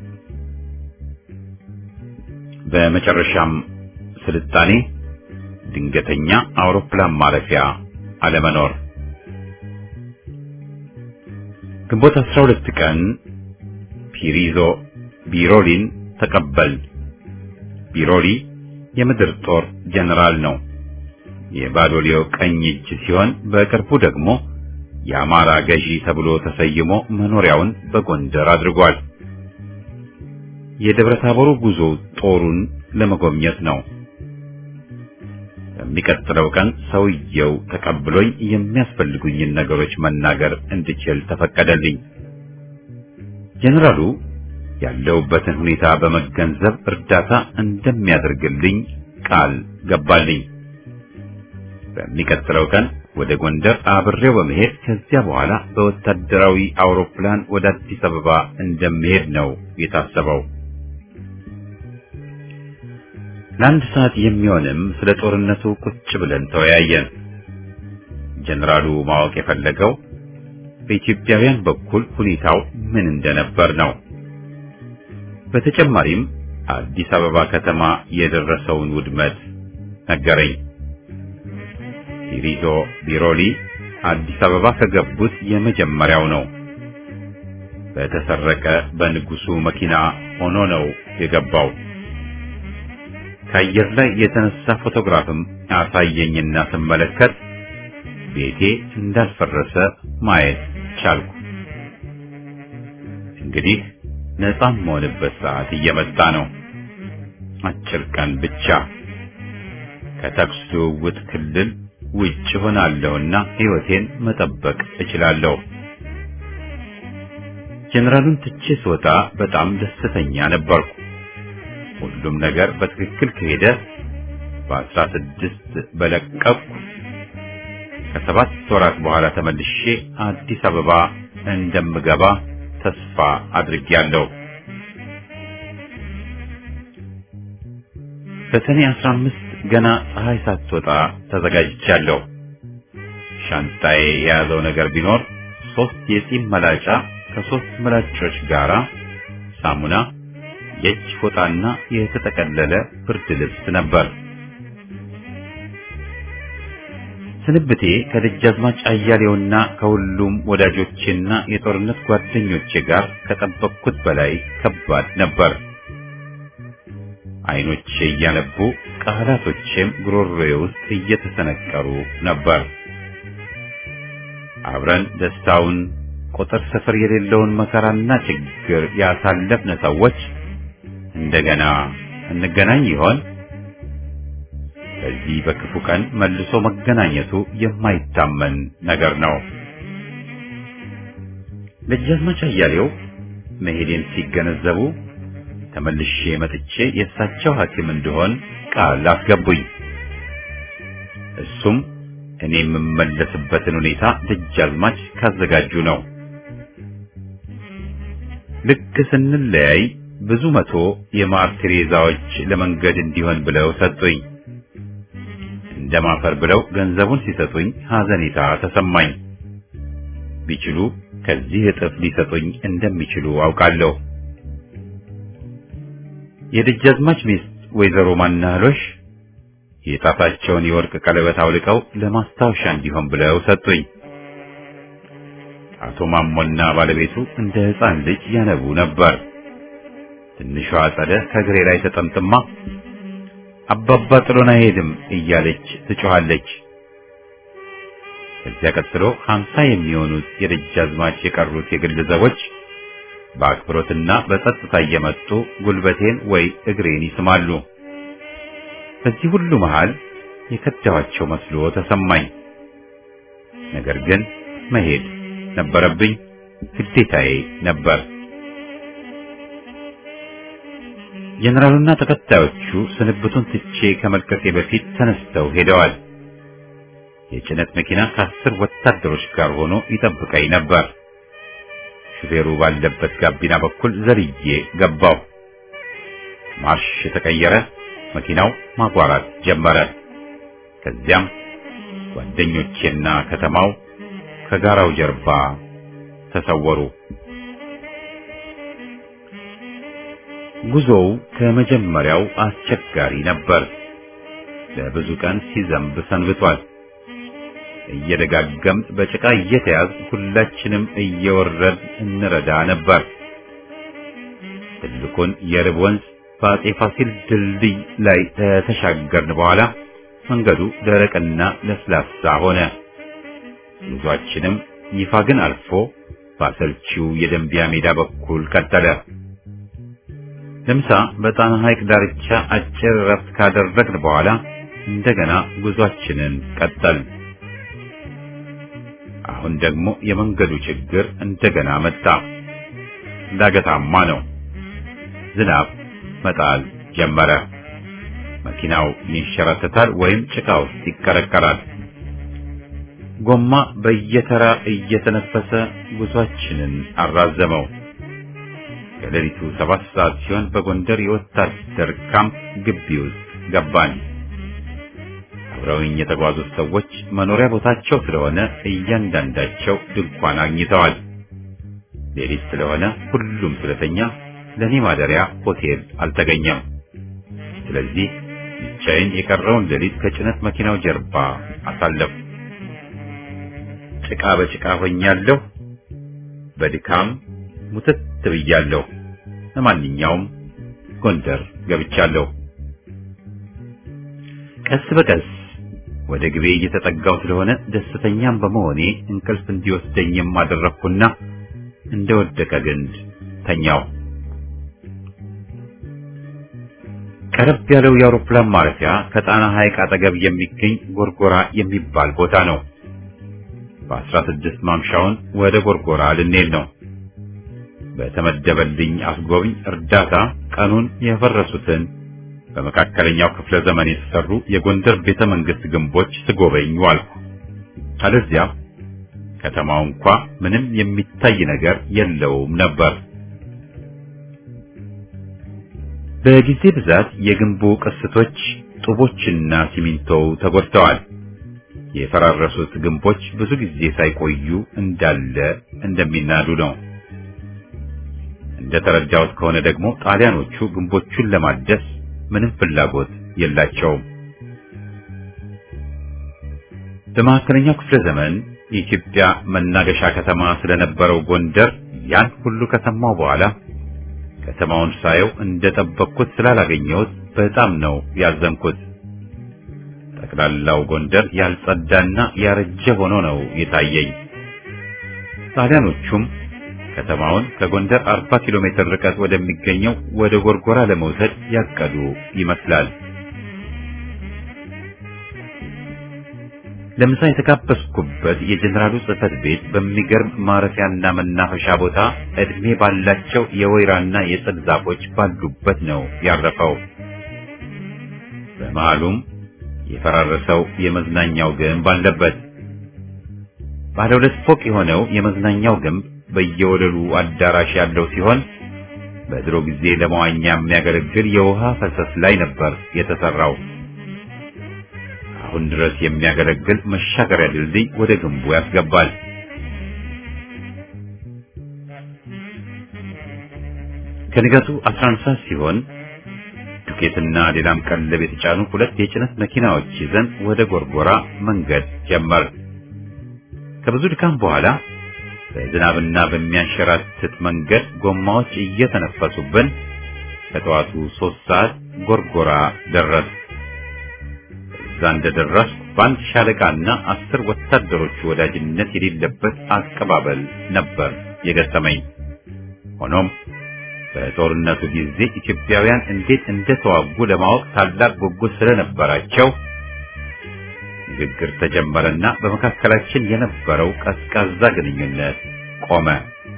በመጨረሻም ስልጣኔ ድንገተኛ አውሮፕላን ማረፊያ አለመኖር። ግንቦት 12 ቀን ፒሪዞ ቢሮሊን ተቀበል። ቢሮሊ የምድር ጦር ጀነራል ነው። የባዶሊዮ ቀኝ እጅ ሲሆን በቅርቡ ደግሞ የአማራ ገዢ ተብሎ ተሰይሞ መኖሪያውን በጎንደር አድርጓል። የደብረ ታቦሩ ጉዞ ጦሩን ለመጎብኘት ነው። በሚቀጥለው ቀን ሰውየው ተቀብሎኝ የሚያስፈልጉኝን ነገሮች መናገር እንድችል ተፈቀደልኝ። ጀነራሉ ያለውበትን ሁኔታ በመገንዘብ እርዳታ እንደሚያደርግልኝ ቃል ገባልኝ። በሚቀጥለው ቀን ወደ ጎንደር አብሬው በመሄድ ከዚያ በኋላ በወታደራዊ አውሮፕላን ወደ አዲስ አበባ እንደሚሄድ ነው የታሰበው። ለአንድ ሰዓት የሚሆንም ስለ ጦርነቱ ቁጭ ብለን ተወያየን። ጀነራሉ ማወቅ የፈለገው በኢትዮጵያውያን በኩል ሁኔታው ምን እንደነበር ነው። በተጨማሪም አዲስ አበባ ከተማ የደረሰውን ውድመት ነገረኝ። ፒሪዞ ቢሮሊ አዲስ አበባ ከገቡት የመጀመሪያው ነው። በተሰረቀ በንጉሱ መኪና ሆኖ ነው የገባው። ከአየር ላይ የተነሳ ፎቶግራፍም አሳየኝና ስመለከት ቤቴ እንዳልፈረሰ ማየት ቻልኩ። እንግዲህ ነፃ የምሆንበት ሰዓት እየመጣ ነው። አጭር ቀን ብቻ ከተኩስ ልውውጥ ክልል ውጭ ሆናለሁና ሕይወቴን መጠበቅ እችላለሁ። ጀነራሉን ትቼ ስወጣ በጣም ደስተኛ ነበርኩ። ሁሉም ነገር በትክክል ከሄደ በ16 በለቀቅኩ ከ7 ወራት በኋላ ተመልሼ አዲስ አበባ እንደምገባ ተስፋ አድርጌያለሁ። በሰኔ 15 ገና ፀሐይ ሳትወጣ ተዘጋጅቻለሁ። ሻንጣዬ የያዘው ነገር ቢኖር 3 የጢም መላጫ ከ3 መላጮች ጋራ ሳሙና፣ የእጅ ፎጣና የተጠቀለለ ብርድ ልብስ ነበር። ስንብቴ ከደጃዝማች አያሌውና ከሁሉም ወዳጆቼና የጦርነት ጓደኞቼ ጋር ከጠበቅኩት በላይ ከባድ ነበር። አይኖቼ እያነቡ ቃላቶቼም ጉሮሮዬ ውስጥ እየተሰነቀሩ ነበር። አብረን ደስታውን ቁጥር ስፍር የሌለውን መከራና ችግር ያሳለፍን ሰዎች እንደገና እንገናኝ ይሆን? በዚህ በክፉ ቀን መልሶ መገናኘቱ የማይታመን ነገር ነው። ደጃዝማች አያሌው መሄዴን ሲገነዘቡ ተመልሼ መጥቼ የእሳቸው ሐኪም እንደሆን ቃል አስገቡኝ። እሱም እኔ የምመለስበትን ሁኔታ ደጃዝማች ካዘጋጁ ነው። ልክ ስንለያይ ብዙ መቶ የማር ቴሬዛዎች ለመንገድ እንዲሆን ብለው ሰጡኝ። እንደማፈር ብለው ገንዘቡን ሲሰጡኝ ሐዘኔታ ተሰማኝ። ቢችሉ ከዚህ እጥፍ ሊሰጡኝ እንደሚችሉ አውቃለሁ። የደጃዝማች ሚስት ወይዘሮ ማናሎሽ የጣታቸውን የወርቅ ቀለበት አውልቀው ለማስታወሻ እንዲሆን ብለው ሰጡኝ። አቶ ማሞና ባለቤቱ እንደ ሕፃን ልጅ ያነቡ ነበር። ትንሿ አጸደ ከእግሬ ላይ ተጠምጥማ አባባ ጥሎን አይሄድም እያለች ትጮኻለች። ከዚያ ቀጥሎ 50 የሚሆኑት የደጃዝማች የቀሩት የግል ዘቦች በአክብሮትና በጸጥታ እየመጡ ጉልበቴን ወይ እግሬን ይስማሉ። በዚህ ሁሉ መሃል የከዳኋቸው መስሎ ተሰማኝ። ነገር ግን መሄድ ነበረብኝ፣ ግዴታዬ ነበር። ጀነራሉና ተከታዮቹ ስንብቱን ትቼ ከመልቀቄ በፊት ተነስተው ሄደዋል። የጭነት መኪና ከ10 ወታደሮች ጋር ሆኖ ይጠብቀኝ ነበር። ሹፌሩ ባለበት ጋቢና በኩል ዘልዬ ገባው። ማርሽ ተቀየረ። መኪናው ማጓራት ጀመረ። ከዚያም ጓደኞቼና ከተማው ከጋራው ጀርባ ተሰወሩ። ጉዞው ከመጀመሪያው አስቸጋሪ ነበር። ለብዙ ቀን ሲዘንብ ሰንብቷል። እየደጋገም በጭቃ እየተያዝ ሁላችንም እየወረድ እንረዳ ነበር። ትልቁን የርብ ወንዝ በአፄ ፋሲል ድልድይ ላይ ተሻገርን በኋላ መንገዱ ደረቅና ለስላሳ ሆነ። ጉዟችንም ይፋ ግን አልፎ ባሰልቺው የደንቢያ ሜዳ በኩል ቀጠለ። ለምሳ በጣና ሐይቅ ዳርቻ አጭር ረፍት ካደረግን በኋላ እንደገና ጉዟችንን ቀጠል። አሁን ደግሞ የመንገዱ ችግር እንደገና መጣ። ዳገታማ ነው። ዝናብ መጣል ጀመረ። መኪናው ይንሸራተታል ወይም ጭቃ ውስጥ ይከረከራል። ጎማ በየተራ እየተነፈሰ ጉዟችንን አራዘመው። ከሌሊቱ 7 ሰዓት ሲሆን በጎንደር የወታደር ካምፕ ግቢ ውስጥ ገባን። አብረውኝ የተጓዙት ሰዎች መኖሪያ ቦታቸው ስለሆነ እያንዳንዳቸው ድንኳን አግኝተዋል። ሌሊት ስለሆነ ሁሉም ስለተኛ ለኔ ማደሪያ ሆቴል አልተገኘም። ስለዚህ ብቻዬን የቀረውን ሌሊት ከጭነት መኪናው ጀርባ አሳለፍ። ጭቃ በጭቃ ሆኛለሁ። በድካም ሙትት ብያለሁ። ለማንኛውም ጎንደር ገብቻለሁ። ቀስ በቀስ ወደ ግቤ እየተጠጋው ስለሆነ ደስተኛም በመሆኔ እንቅልፍ እንዲወስደኝም አደረኩና እንደወደቀ ግንድ ተኛው። ቀረብ ያለው የአውሮፕላን ማረፊያ ከጣና ሐይቅ አጠገብ የሚገኝ ጎርጎራ የሚባል ቦታ ነው። በ16 ማምሻውን ወደ ጎርጎራ ልንሄድ ነው። በተመደበልኝ አስጎብኝ እርዳታ ቀኑን የፈረሱትን በመካከለኛው ክፍለ ዘመን የተሰሩ የጎንደር ቤተ መንግስት ግንቦች ስጎበኝ ዋልኩ። አለዚያ ከተማው እንኳ ምንም የሚታይ ነገር የለውም ነበር። በጊዜ ብዛት የግንቡ ቅስቶች፣ ጡቦችና ሲሚንቶው ተጎድተዋል። የፈራረሱት ግንቦች ብዙ ጊዜ ሳይቆዩ እንዳለ እንደሚናዱ ነው። እንደተረዳሁት ከሆነ ደግሞ ጣሊያኖቹ ግንቦቹን ለማደስ ምንም ፍላጎት የላቸውም። በመካከለኛው ክፍለ ዘመን የኢትዮጵያ መናገሻ ከተማ ስለነበረው ጎንደር ያን ሁሉ ከሰማሁ በኋላ ከተማውን ሳየው እንደጠበቅኩት ስላላገኘሁት በጣም ነው ያዘንኩት። ጠቅላላው ጎንደር ያልጸዳና ያረጀ ሆኖ ነው የታየኝ። ጣሊያኖቹም ከተማውን ከጎንደር 40 ኪሎ ሜትር ርቀት ወደሚገኘው ወደ ጎርጎራ ለመውሰድ ያቀዱ ይመስላል። ለምሳ የተጋበዝኩበት የጀነራሉ ጽሕፈት ቤት በሚገርም ማረፊያና መናፈሻ ቦታ እድሜ ባላቸው የወይራና የጽድ ዛፎች ባሉበት ነው ያረፈው። በመሃሉም የፈራረሰው የመዝናኛው ግንብ አለበት። ባለ 2 ፎቅ የሆነው የመዝናኛው ግንብ በየወለሉ አዳራሽ ያለው ሲሆን በድሮ ጊዜ ለመዋኛ የሚያገለግል የውሃ ፈሰስ ላይ ነበር የተሰራው። አሁን ድረስ የሚያገለግል መሻገሪያ ድልድይ ወደ ግንቡ ያስገባል። ከንጋቱ 11 ሰዓት ሲሆን ዱቄትና ሌላም ቀለብ የተጫኑ ሁለት የጭነት መኪናዎች ይዘን ወደ ጎርጎራ መንገድ ጀመር። ከብዙ ድካም በኋላ በዝናብና በሚያንሸራትት መንገድ ጎማዎች እየተነፈሱብን ከጠዋቱ 3 ሰዓት ጎርጎራ ደረስ። እዛ እንደደረስኩ በአንድ ሻለቃና 10 ወታደሮች ወዳጅነት የሌለበት አቀባበል ነበር የገጠመኝ። ሆኖም በጦርነቱ ጊዜ ኢትዮጵያውያን እንዴት እንደተዋጉ ለማወቅ ታላቅ ጉጉት ስለነበራቸው ንግግር ተጀመረና በመካከላችን የነበረው ቀዝቃዛ ግንኙነት ቆመ።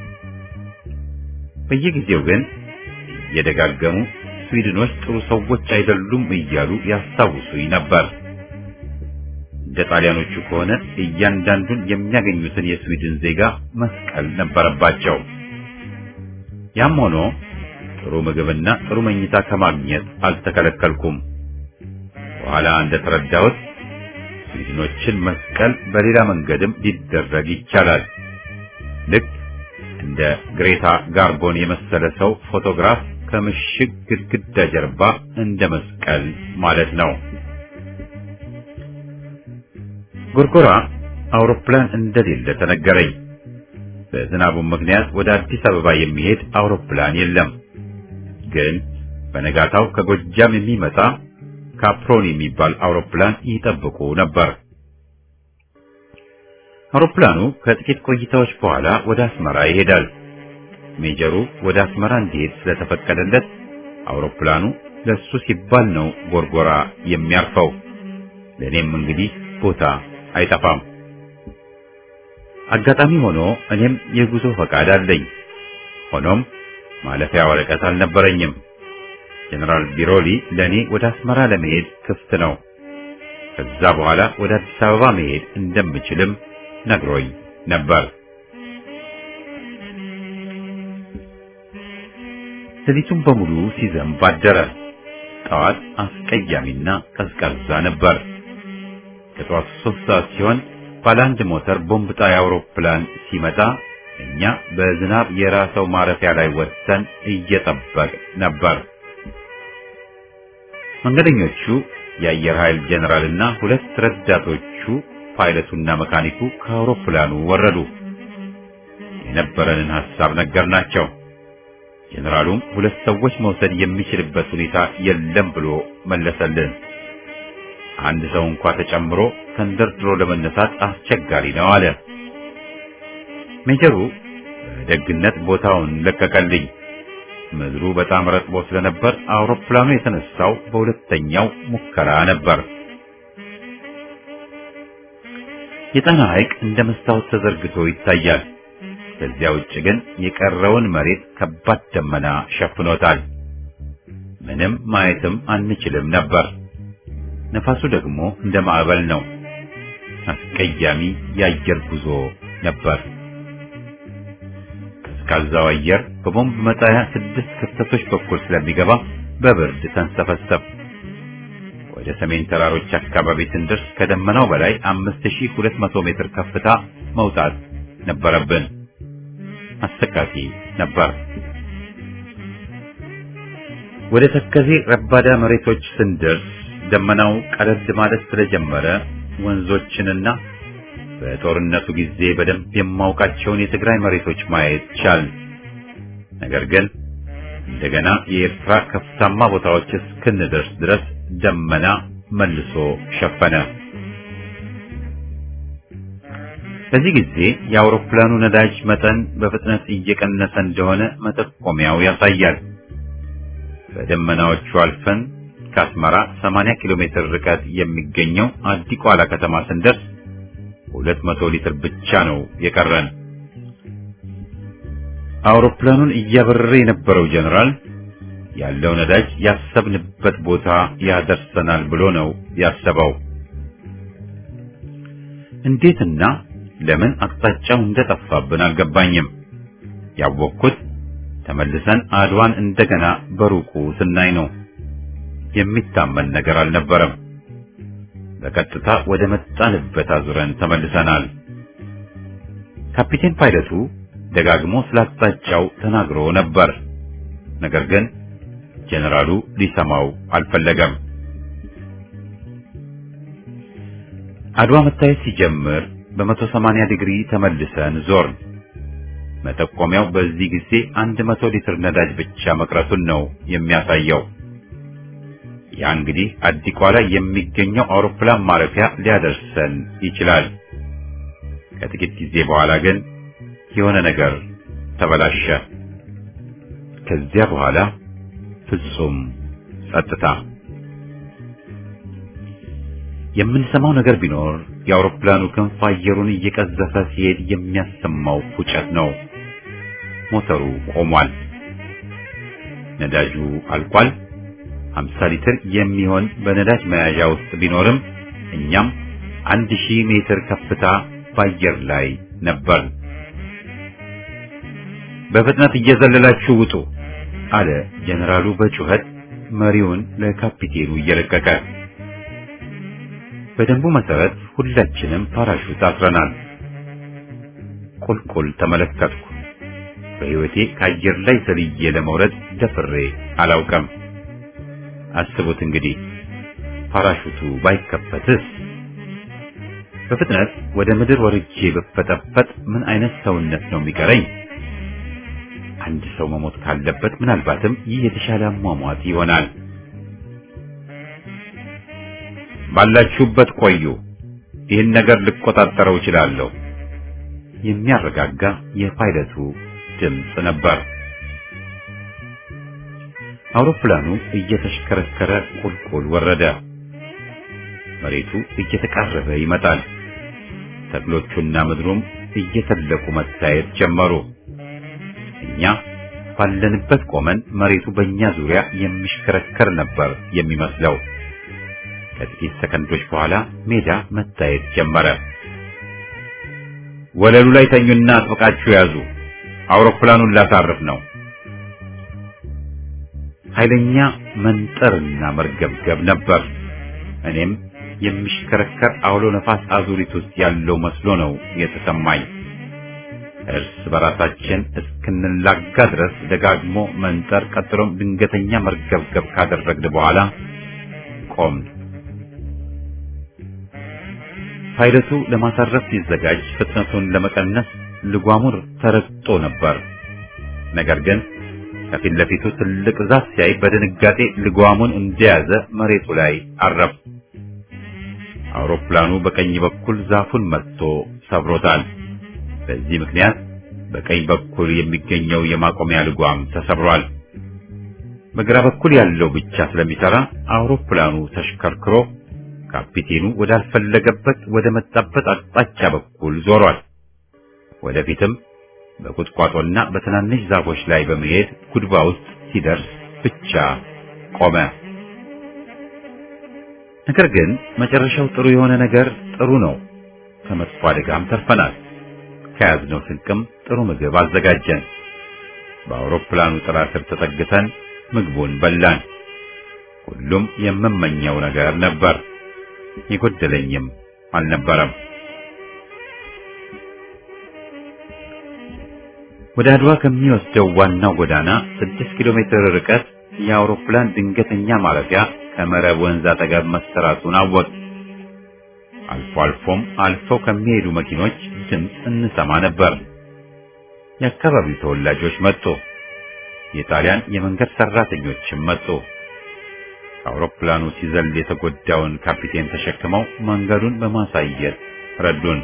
በየጊዜው ግን እየደጋገሙ ስዊድኖች ጥሩ ሰዎች አይደሉም እያሉ ያስታውሱኝ ነበር። እንደ ጣሊያኖቹ ከሆነ እያንዳንዱን የሚያገኙትን የስዊድን ዜጋ መስቀል ነበረባቸው። ያም ሆኖ ጥሩ ምግብና ጥሩ መኝታ ከማግኘት አልተከለከልኩም። በኋላ እንደተረዳሁት ስዊድኖችን መስቀል በሌላ መንገድም ሊደረግ ይቻላል። ልክ እንደ ግሬታ ጋርቦን የመሰለ ሰው ፎቶግራፍ ከምሽግ ግድግዳ ጀርባ እንደ መስቀል ማለት ነው። ጎርጎራ አውሮፕላን እንደሌለ ተነገረኝ። በዝናቡ ምክንያት ወደ አዲስ አበባ የሚሄድ አውሮፕላን የለም። ግን በነጋታው ከጎጃም የሚመጣ ካፕሮን የሚባል አውሮፕላን ይጠብቁ ነበር። አውሮፕላኑ ከጥቂት ቆይታዎች በኋላ ወደ አስመራ ይሄዳል። ሜጀሩ ወደ አስመራ እንዲሄድ ስለተፈቀደለት አውሮፕላኑ ለሱ ሲባል ነው ጎርጎራ የሚያርፈው። ለኔም እንግዲህ ቦታ አይጠፋም። አጋጣሚ ሆኖ እኔም የጉዞ ፈቃድ አለኝ። ሆኖም ማለፊያ ወረቀት አልነበረኝም። ጀነራል ቢሮሊ ለኔ ወደ አስመራ ለመሄድ ክፍት ነው። ከዛ በኋላ ወደ አዲስ አበባ መሄድ እንደምችልም ነግሮኝ ነበር። ሌሊቱን በሙሉ ሲዘንብ አደረ። ጠዋት አስቀያሚና ቀዝቃዛ ነበር። ከጠዋቱ 3 ሰዓት ሲሆን ባለ አንድ ሞተር ቦምብ ጣይ አውሮፕላን ሲመጣ እኛ በዝናብ የራሰው ማረፊያ ላይ ወጥተን እየጠበቅ ነበር። መንገደኞቹ የአየር ኃይል ጀነራልና 2 ረዳቶቹ ፓይለቱና መካኒኩ ከአውሮፕላኑ ወረዱ። የነበረንን ሐሳብ ነገርናቸው። ጀነራሉም 2 ሰዎች መውሰድ የሚችልበት ሁኔታ የለም ብሎ መለሰልን። አንድ ሰው እንኳን ተጨምሮ ተንደርድሮ ለመነሳት አስቸጋሪ ነው አለ። ሜጀሩ በደግነት ቦታውን ለቀቀልኝ። ምድሩ በጣም ረጥቦ ስለነበር አውሮፕላኑ የተነሳው በሁለተኛው ሙከራ ነበር። የጣና ሐይቅ እንደ መስታወት ተዘርግቶ ይታያል። ከዚያ ውጭ ግን የቀረውን መሬት ከባድ ደመና ሸፍኖታል። ምንም ማየትም አንችልም ነበር። ነፋሱ ደግሞ እንደ ማዕበል ነው። አስቀያሚ የአየር ጉዞ ነበር። ቀዝቃዛው አየር በቦምብ መጣያ 6 ክፍተቶች በኩል ስለሚገባ በብርድ ተንሰፈሰብ። ወደ ሰሜን ተራሮች አካባቢ ስንደርስ ከደመናው በላይ 5200 ሜትር ከፍታ መውጣት ነበረብን። አሰቃቂ ነበር። ወደ ተከዜ ረባዳ መሬቶች ስንደርስ ደመናው ቀለል ማለት ስለጀመረ ወንዞችንና በጦርነቱ ጊዜ በደንብ የማውቃቸውን የትግራይ መሬቶች ማየት ቻል። ነገር ግን እንደገና የኤርትራ ከፍታማ ቦታዎች እስክንደርስ ድረስ ደመና መልሶ ሸፈነ። በዚህ ጊዜ የአውሮፕላኑ ነዳጅ መጠን በፍጥነት እየቀነሰ እንደሆነ መጠቆሚያው ያሳያል። በደመናዎቹ አልፈን ከአስመራ 80 ኪሎ ሜትር ርቀት የሚገኘው አዲቋላ ከተማ ስንደርስ 200 ሊትር ብቻ ነው የቀረን። አውሮፕላኑን እያበረረ የነበረው ጀነራል ያለው ነዳጅ ያሰብንበት ቦታ ያደርሰናል ብሎ ነው ያሰበው። እንዴትና ለምን አቅጣጫው እንደጠፋብን አልገባኝም። ያወቅኩት ተመልሰን አድዋን እንደገና በሩቁ ስናይ ነው። የሚታመን ነገር አልነበረም። በቀጥታ ወደ መጣንበት አዙረን ተመልሰናል። ካፒቴን ፓይለቱ ደጋግሞ ስላጣጫው ተናግሮ ነበር። ነገር ግን ጀነራሉ ሊሰማው አልፈለገም። አድዋ መታየት ሲጀምር በ180 ዲግሪ ተመልሰን ዞርን። መጠቆሚያው በዚህ ጊዜ 100 ሊትር ነዳጅ ብቻ መቅረቱን ነው የሚያሳየው። ያ እንግዲህ አዲቋላ የሚገኘው አውሮፕላን ማረፊያ ሊያደርሰን ይችላል። ከጥቂት ጊዜ በኋላ ግን የሆነ ነገር ተበላሸ። ከዚያ በኋላ ፍጹም ጸጥታ። የምንሰማው ነገር ቢኖር የአውሮፕላኑ ክንፍ አየሩን እየቀዘፈ ሲሄድ የሚያሰማው ፉጨት ነው። ሞተሩ ቆሟል። ነዳጁ አልቋል። 50 ሊትር የሚሆን በነዳጅ መያዣ ውስጥ ቢኖርም እኛም 1000 ሜትር ከፍታ በአየር ላይ ነበር። በፍጥነት እየዘለላችሁ ውጡ አለ ጀነራሉ በጩኸት መሪውን ለካፒቴኑ እየለቀቀ። በደንቡ መሰረት ሁላችንም ፓራሹት አስረናል። ቁልቁል ተመለከትኩ። በሕይወቴ ከአየር ላይ ዘልዬ ለመውረድ ደፍሬ አላውቅም። አስቡት እንግዲህ ፓራሹቱ ባይከፈትስ? በፍጥነት ወደ ምድር ወርጄ በፈጠፈጥ ምን አይነት ሰውነት ነው የሚቀረኝ? አንድ ሰው መሞት ካለበት ምናልባትም ይህ የተሻለ አሟሟት ይሆናል። ባላችሁበት ቆዩ፣ ይህን ነገር ልቆጣጠረው እችላለሁ። የሚያረጋጋ የፓይለቱ ድምፅ ነበር። አውሮፕላኑ እየተሽከረከረ ቁልቁል ወረደ። መሬቱ እየተቃረበ ይመጣል። ተክሎቹና ምድሩም እየተለቁ መታየት ጀመሩ። እኛ ባለንበት ቆመን መሬቱ በእኛ ዙሪያ የሚሽከረከር ነበር የሚመስለው። ከጥቂት ሰከንዶች በኋላ ሜዳ መታየት ጀመረ። ወለሉ ላይ ተኙና አጥብቃችሁ ያዙ፣ አውሮፕላኑን ላሳርፍ ነው። ኃይለኛ መንጠርና መርገብገብ ነበር። እኔም የሚሽከረከር አውሎ ነፋስ አዙሪት ውስጥ ያለው መስሎ ነው የተሰማኝ። እርስ በራሳችን እስክንላጋ ድረስ ደጋግሞ መንጠር፣ ቀጥሎም ድንገተኛ መርገብገብ ካደረግን በኋላ ቆምን። ፓይለቱ ለማሳረፍ ሲዘጋጅ ፍጥነቱን ለመቀነስ ልጓሙን ተረግጦ ነበር። ነገር ግን ከፊት ለፊቱ ትልቅ ዛፍ ሲያይ በድንጋጤ ልጓሙን እንደያዘ መሬቱ ላይ አረፈ። አውሮፕላኑ በቀኝ በኩል ዛፉን መጥቶ ሰብሮታል። በዚህ ምክንያት በቀኝ በኩል የሚገኘው የማቆሚያ ልጓም ተሰብሯል። በግራ በኩል ያለው ብቻ ስለሚሰራ አውሮፕላኑ ተሽከርክሮ ካፒቴኑ ወዳልፈለገበት ወደ መጣበት አቅጣጫ በኩል ዞሯል። ወደፊትም በቁጥቋጦና በትናንሽ ዛፎች ላይ በመሄድ ጉድባ ውስጥ ሲደርስ ብቻ ቆመ። ነገር ግን መጨረሻው ጥሩ የሆነ ነገር ጥሩ ነው። ከመጥፎ አደጋም ተርፈናል። ከያዝነው ስንቅም ጥሩ ምግብ አዘጋጀን። በአውሮፕላኑ ጥላ ስር ተጠግተን ምግቡን በላን። ሁሉም የምመኘው ነገር ነበር። የጎደለኝም አልነበረም። ወደ አድዋ ከሚወስደው ዋናው ጎዳና 6 ኪሎ ሜትር ርቀት የአውሮፕላን ድንገተኛ ማረፊያ ከመረብ ወንዝ አጠገብ መሰራቱን አወቅ። አልፎ አልፎም አልፈው ከሚሄዱ መኪኖች ድምፅ እንሰማ ነበር። የአካባቢው ተወላጆች መጡ። የጣሊያን የመንገድ ሰራተኞችም መጡ። አውሮፕላኑ ሲዘል የተጎዳውን ካፒቴን ተሸክመው መንገዱን በማሳየት ረዱን።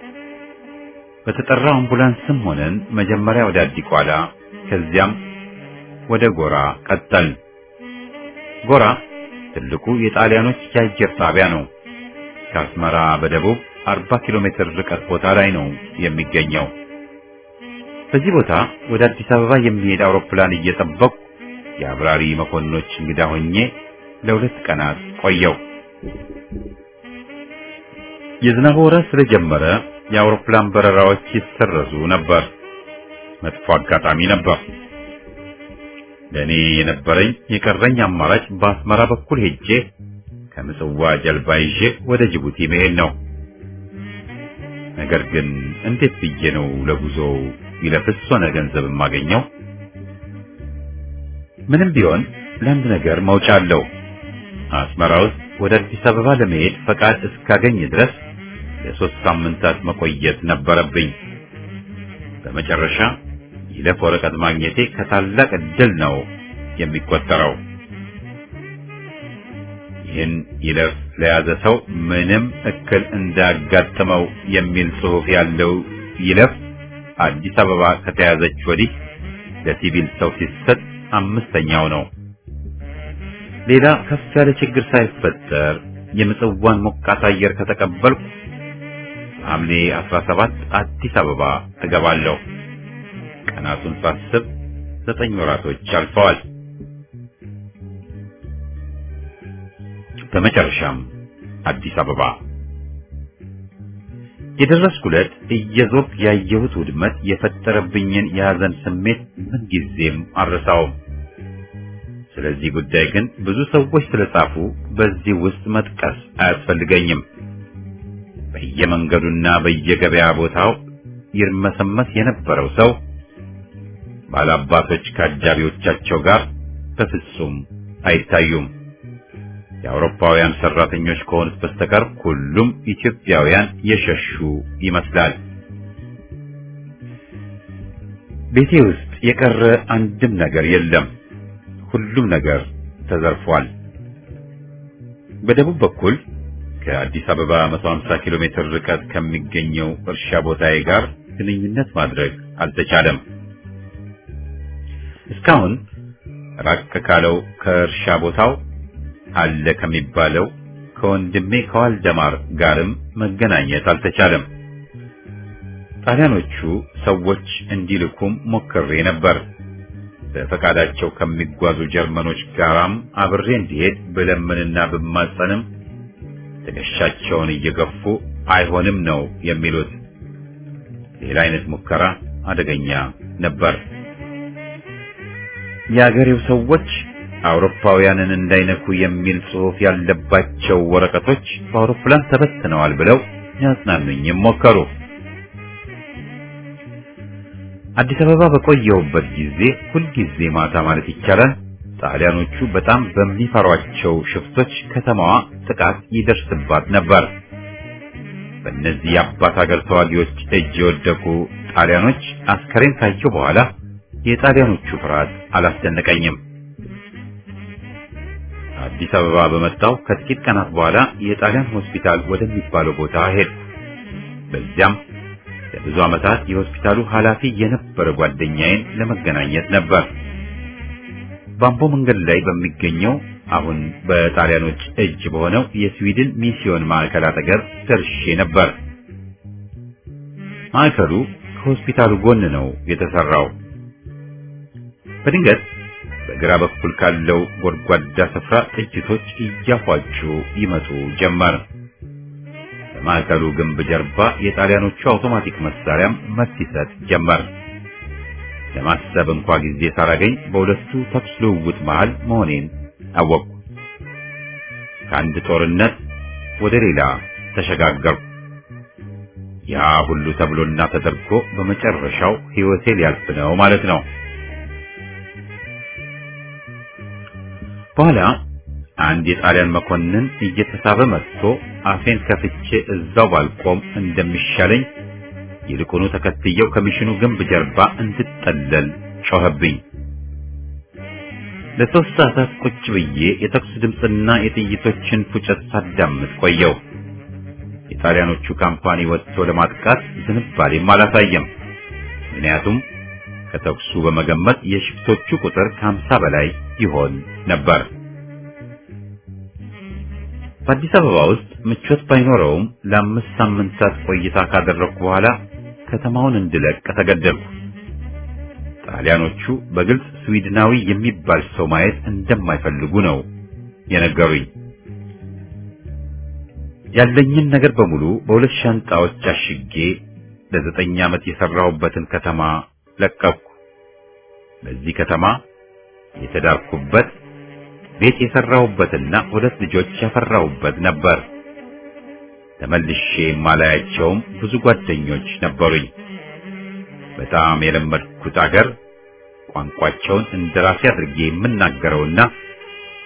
በተጠራው አምቡላንስም ሆነን መጀመሪያ ወደ አዲቋላ ከዚያም ወደ ጎራ ቀጠልን። ጎራ ትልቁ የጣሊያኖች የአየር ጣቢያ ነው። ከአስመራ በደቡብ 40 ኪሎ ሜትር ርቀት ቦታ ላይ ነው የሚገኘው። በዚህ ቦታ ወደ አዲስ አበባ የሚሄድ አውሮፕላን እየጠበቁ የአብራሪ መኮንኖች እንግዳ ሆኜ ለ2 ቀናት ቆየው። የዝናብ ወራት ስለጀመረ የአውሮፕላን በረራዎች ይሰረዙ ነበር። መጥፎ አጋጣሚ ነበር። ለኔ የነበረኝ የቀረኝ አማራጭ በአስመራ በኩል ሄጄ ከምጽዋ ጀልባ ይዤ ወደ ጅቡቲ መሄድ ነው። ነገር ግን እንዴት ብዬ ነው ለጉዞው ይለፍስ ሆነ ገንዘብ የማገኘው? ምንም ቢሆን ለአንድ ነገር መውጫ አለው። አስመራ ውስጥ ወደ አዲስ አበባ ለመሄድ ፈቃድ እስካገኝ ድረስ ለ3 ሳምንታት መቆየት ነበረብኝ። በመጨረሻ ይለፍ ወረቀት ማግኘቴ ከታላቅ ዕድል ነው የሚቆጠረው። ይህን ይለፍ ለያዘ ሰው ምንም እክል እንዳያጋጥመው የሚል ጽሑፍ ያለው ይለፍ አዲስ አበባ ከተያዘች ወዲህ ለሲቪል ሰው ሲሰጥ 5ኛው ነው። ሌላ ከፍ ያለ ችግር ሳይፈጠር የምጽዋን ሞቃት አየር ከተቀበልኩ ሐምሌ 17 አዲስ አበባ እገባለሁ። ቀናቱን ሳስብ 9 ወራቶች አልፈዋል። በመጨረሻም አዲስ አበባ የደረስኩለት እየዞርኩ ያየሁት ውድመት የፈጠረብኝን የሐዘን ስሜት ምንጊዜም አልረሳውም። ስለዚህ ጉዳይ ግን ብዙ ሰዎች ስለጻፉ በዚህ ውስጥ መጥቀስ አያስፈልገኝም። በየመንገዱና በየገበያ ቦታው ይርመሰመስ የነበረው ሰው ባላባቶች ከአጃቢዎቻቸው ጋር በፍጹም አይታዩም። የአውሮፓውያን ሰራተኞች ከሆኑት በስተቀር ሁሉም ኢትዮጵያውያን የሸሹ ይመስላል። ቤቴ ውስጥ የቀረ አንድም ነገር የለም። ሁሉም ነገር ተዘርፏል። በደቡብ በኩል ከአዲስ አበባ 150 ኪሎ ሜትር ርቀት ከሚገኘው እርሻ ቦታዬ ጋር ግንኙነት ማድረግ አልተቻለም። እስካሁን ራቅ ካለው ከእርሻ ቦታው አለ ከሚባለው ከወንድሜ ከዋልደማር ጋርም መገናኘት አልተቻለም። ጣሊያኖቹ ሰዎች እንዲልኩም ሞክሬ ነበር። በፈቃዳቸው ከሚጓዙ ጀርመኖች ጋራም አብሬ እንዲሄድ ብለምንና ብማጸንም ትከሻቸውን እየገፉ አይሆንም ነው የሚሉት። ሌላ አይነት ሙከራ አደገኛ ነበር። የአገሬው ሰዎች አውሮፓውያንን እንዳይነኩ የሚል ጽሑፍ ያለባቸው ወረቀቶች በአውሮፕላን ተበትነዋል ብለው ያጽናኑኝም ሞከሩ። አዲስ አበባ በቆየሁበት ጊዜ ሁልጊዜ ማታ ማለት ይቻላል ጣሊያኖቹ በጣም በሚፈሯቸው ሽፍቶች ከተማዋ ጥቃት ይደርስባት ነበር። በእነዚህ የአባት ሀገር ተዋጊዎች እጅ የወደቁ ጣሊያኖች አስከሬን ካየሁ በኋላ የጣሊያኖቹ ፍርሃት አላስደነቀኝም። አዲስ አበባ በመጣው ከጥቂት ቀናት በኋላ የጣሊያን ሆስፒታል ወደሚባለው ቦታ ሄድኩ። በዚያም ለብዙ ዓመታት የሆስፒታሉ ኃላፊ የነበረ ጓደኛዬን ለመገናኘት ነበር። ባምቦ መንገድ ላይ በሚገኘው አሁን በጣሊያኖች እጅ በሆነው የስዊድን ሚስዮን ማዕከል አጠገብ ደርሼ ነበር። ማዕከሉ ከሆስፒታሉ ጎን ነው የተሰራው። በድንገት በግራ በኩል ካለው ጎድጓዳ ስፍራ ጥይቶች እያፏጩ ይመጡ ጀመር። በማዕከሉ ግንብ ጀርባ የጣሊያኖቹ አውቶማቲክ መሳሪያም መልስ ይሰጥ ጀመር። ለማሰብ እንኳ ጊዜ ሳላገኝ በሁለቱ ተኩስ ልውውጥ መሃል መሆኔን አወቅኩ። ከአንድ ጦርነት ወደ ሌላ ተሸጋገርኩ። ያ ሁሉ ተብሎና ተደርጎ በመጨረሻው ሕይወቴ ሊያልፍ ነው ማለት ነው። በኋላ አንድ የጣሊያን መኮንን እየተሳበ መጥቶ አፌን ከፍቼ እዛው ባልቆም እንደሚሻለኝ ይልቁኑ ተከትየው ከሚሽኑ ግንብ ጀርባ እንድጠለል ጮኸብኝ። ለ3 ሰዓታት ቁጭ ብዬ የተኩስ ድምፅና የጥይቶችን ፉጨት ሳዳምጥ ቆየው። የጣሊያኖቹ ካምፓኒ ወጥቶ ለማጥቃት ዝንባሌም አላሳየም። ምክንያቱም ከተኩሱ በመገመት የሽፍቶቹ ቁጥር ከ50 በላይ ይሆን ነበር። በአዲስ አበባ ውስጥ ምቾት ባይኖረውም ለ5 ሳምንታት ቆይታ ካደረኩ በኋላ ከተማውን እንድለቅ ተገደድኩ። ጣሊያኖቹ በግልጽ ስዊድናዊ የሚባል ሰው ማየት እንደማይፈልጉ ነው የነገሩኝ። ያለኝን ነገር በሙሉ በሁለት ሻንጣዎች አሽጌ ለ9 ዓመት የሰራሁበትን ከተማ ለቀቅኩ። በዚህ ከተማ የተዳርኩበት ቤት የሰራሁበትና 2 ልጆች ያፈራሁበት ነበር። ተመልሼ የማላያቸውም ብዙ ጓደኞች ነበሩኝ። በጣም የለመድኩት አገር ቋንቋቸውን እንደራሴ አድርጌ የምናገረውና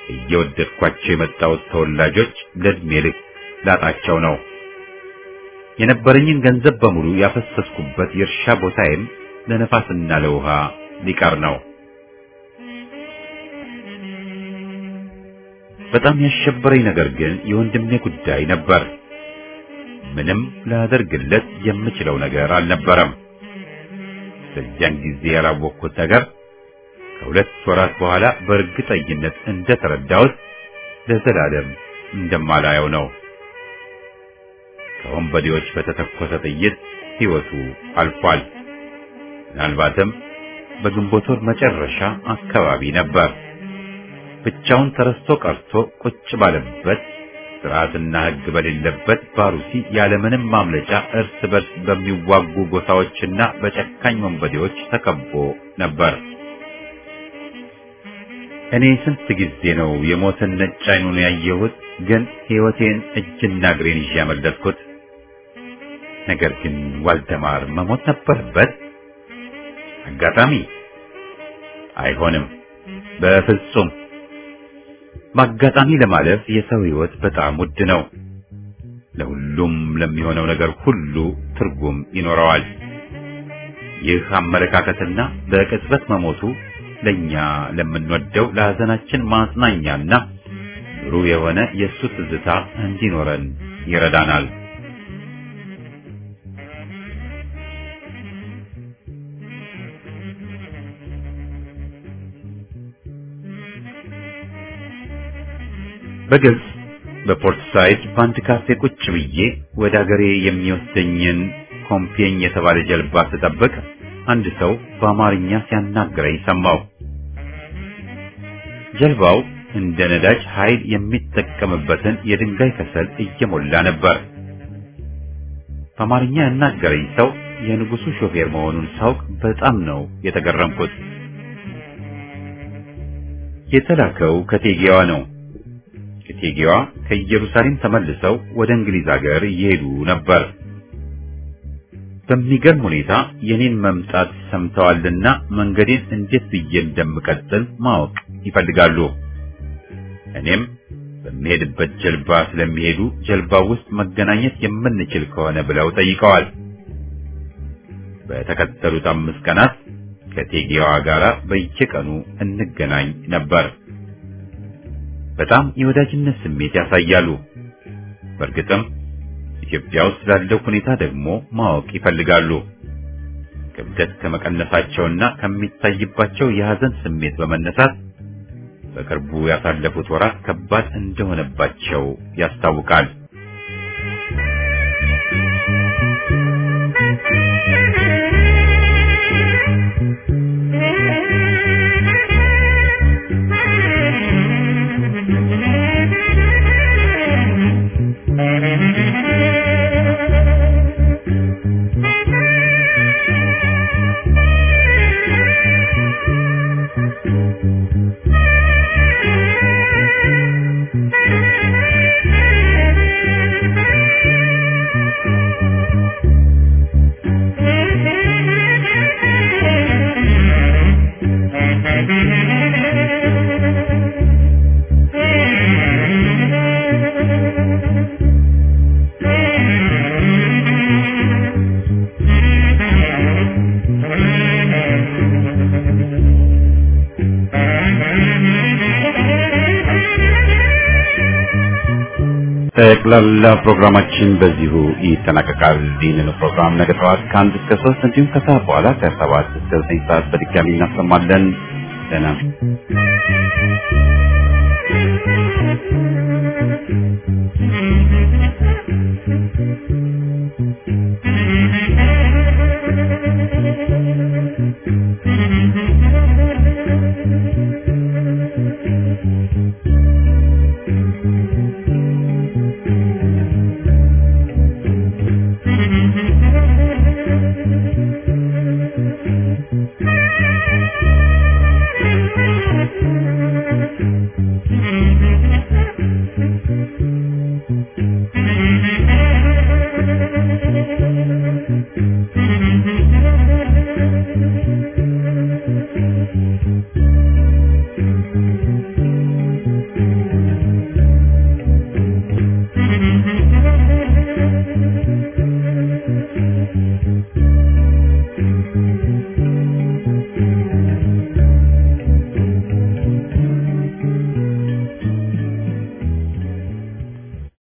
እየወደድኳቸው የመጣሁት ተወላጆች ለእድሜ ልክ ላጣቸው ነው። የነበረኝን ገንዘብ በሙሉ ያፈሰስኩበት የእርሻ ቦታዬም ለነፋስና ለውሃ ሊቀር ነው። በጣም ያሸበረኝ ነገር ግን የወንድሜ ጉዳይ ነበር። ምንም ላደርግለት የምችለው ነገር አልነበረም። በዚያን ጊዜ ያላወቅኩት ነገር ከሁለት ወራት በኋላ በእርግጠኝነት እንደተረዳሁት ለዘላለም እንደማላየው ነው። ከወንበዴዎች በተተኮሰ ጥይት ሕይወቱ አልፏል። ምናልባትም በግንቦት ወር መጨረሻ አካባቢ ነበር። ብቻውን ተረስቶ ቀርቶ ቁጭ ባለበት ስርዓትና ሕግ በሌለበት ባሩሲ ያለምንም ማምለጫ እርስ በርስ በሚዋጉ ጎሳዎችና በጨካኝ ወንበዴዎች ተከቦ ነበር። እኔ ስንት ጊዜ ነው የሞትን ነጭ ዓይኑን ያየሁት፣ ግን ሕይወቴን እጅና እግሬን ይዤ ያመለጥኩት። ነገር ግን ዋልደማር መሞት ነበረበት? አጋጣሚ አይሆንም፣ በፍጹም። በአጋጣሚ ለማለፍ የሰው ሕይወት በጣም ውድ ነው። ለሁሉም ለሚሆነው ነገር ሁሉ ትርጉም ይኖረዋል። ይህ አመለካከትና በቅጽበት መሞቱ ለኛ ለምንወደው ለሐዘናችን ማጽናኛና ብሩህ የሆነ የእሱ ትዝታ እንዲኖረን ይረዳናል። በግልጽ በፖርት ሳይድ በአንድ ካፌ ቁጭ ብዬ ወደ አገሬ የሚወስደኝን ኮምፒየኝ የተባለ ጀልባ ስጠብቅ አንድ ሰው በአማርኛ ሲያናግረኝ ሰማሁ። ጀልባው እንደ ነዳጅ ኃይል የሚጠቀምበትን የድንጋይ ከሰል እየሞላ ነበር። በአማርኛ ያናገረኝ ሰው የንጉሱ ሾፌር መሆኑን ሳውቅ በጣም ነው የተገረምኩት። የተላከው ከቴጌዋ ነው። ከቴጌዋ ከኢየሩሳሌም ተመልሰው ወደ እንግሊዝ ሀገር እየሄዱ ነበር። በሚገርም ሁኔታ የኔን መምጣት ሰምተዋልና መንገዴን እንዴት ብዬ እንደምቀጥል ማወቅ ይፈልጋሉ። እኔም በሚሄድበት ጀልባ ስለሚሄዱ ጀልባው ውስጥ መገናኘት የምንችል ከሆነ ብለው ጠይቀዋል። በተከተሉት 5 ቀናት ከቴጌዋ ጋር በየቀኑ እንገናኝ ነበር። በጣም የወዳጅነት ስሜት ያሳያሉ። በእርግጥም ኢትዮጵያ ውስጥ ስላለው ሁኔታ ደግሞ ማወቅ ይፈልጋሉ። ክብደት ከመቀነሳቸውና ከሚታይባቸው የሐዘን ስሜት በመነሳት በቅርቡ ያሳለፉት ወራት ከባድ እንደሆነባቸው ያስታውቃል። ጠቅላላ ፕሮግራማችን በዚሁ ይጠናቀቃል። ይህንን ፕሮግራም ነገ ጠዋት ከ1 እስከ 3 እንዲሁም ከሰዓት በኋላ ከ7 እስከ 9 ሰዓት በድጋሚ እናሰማለን። ደህና Thank you.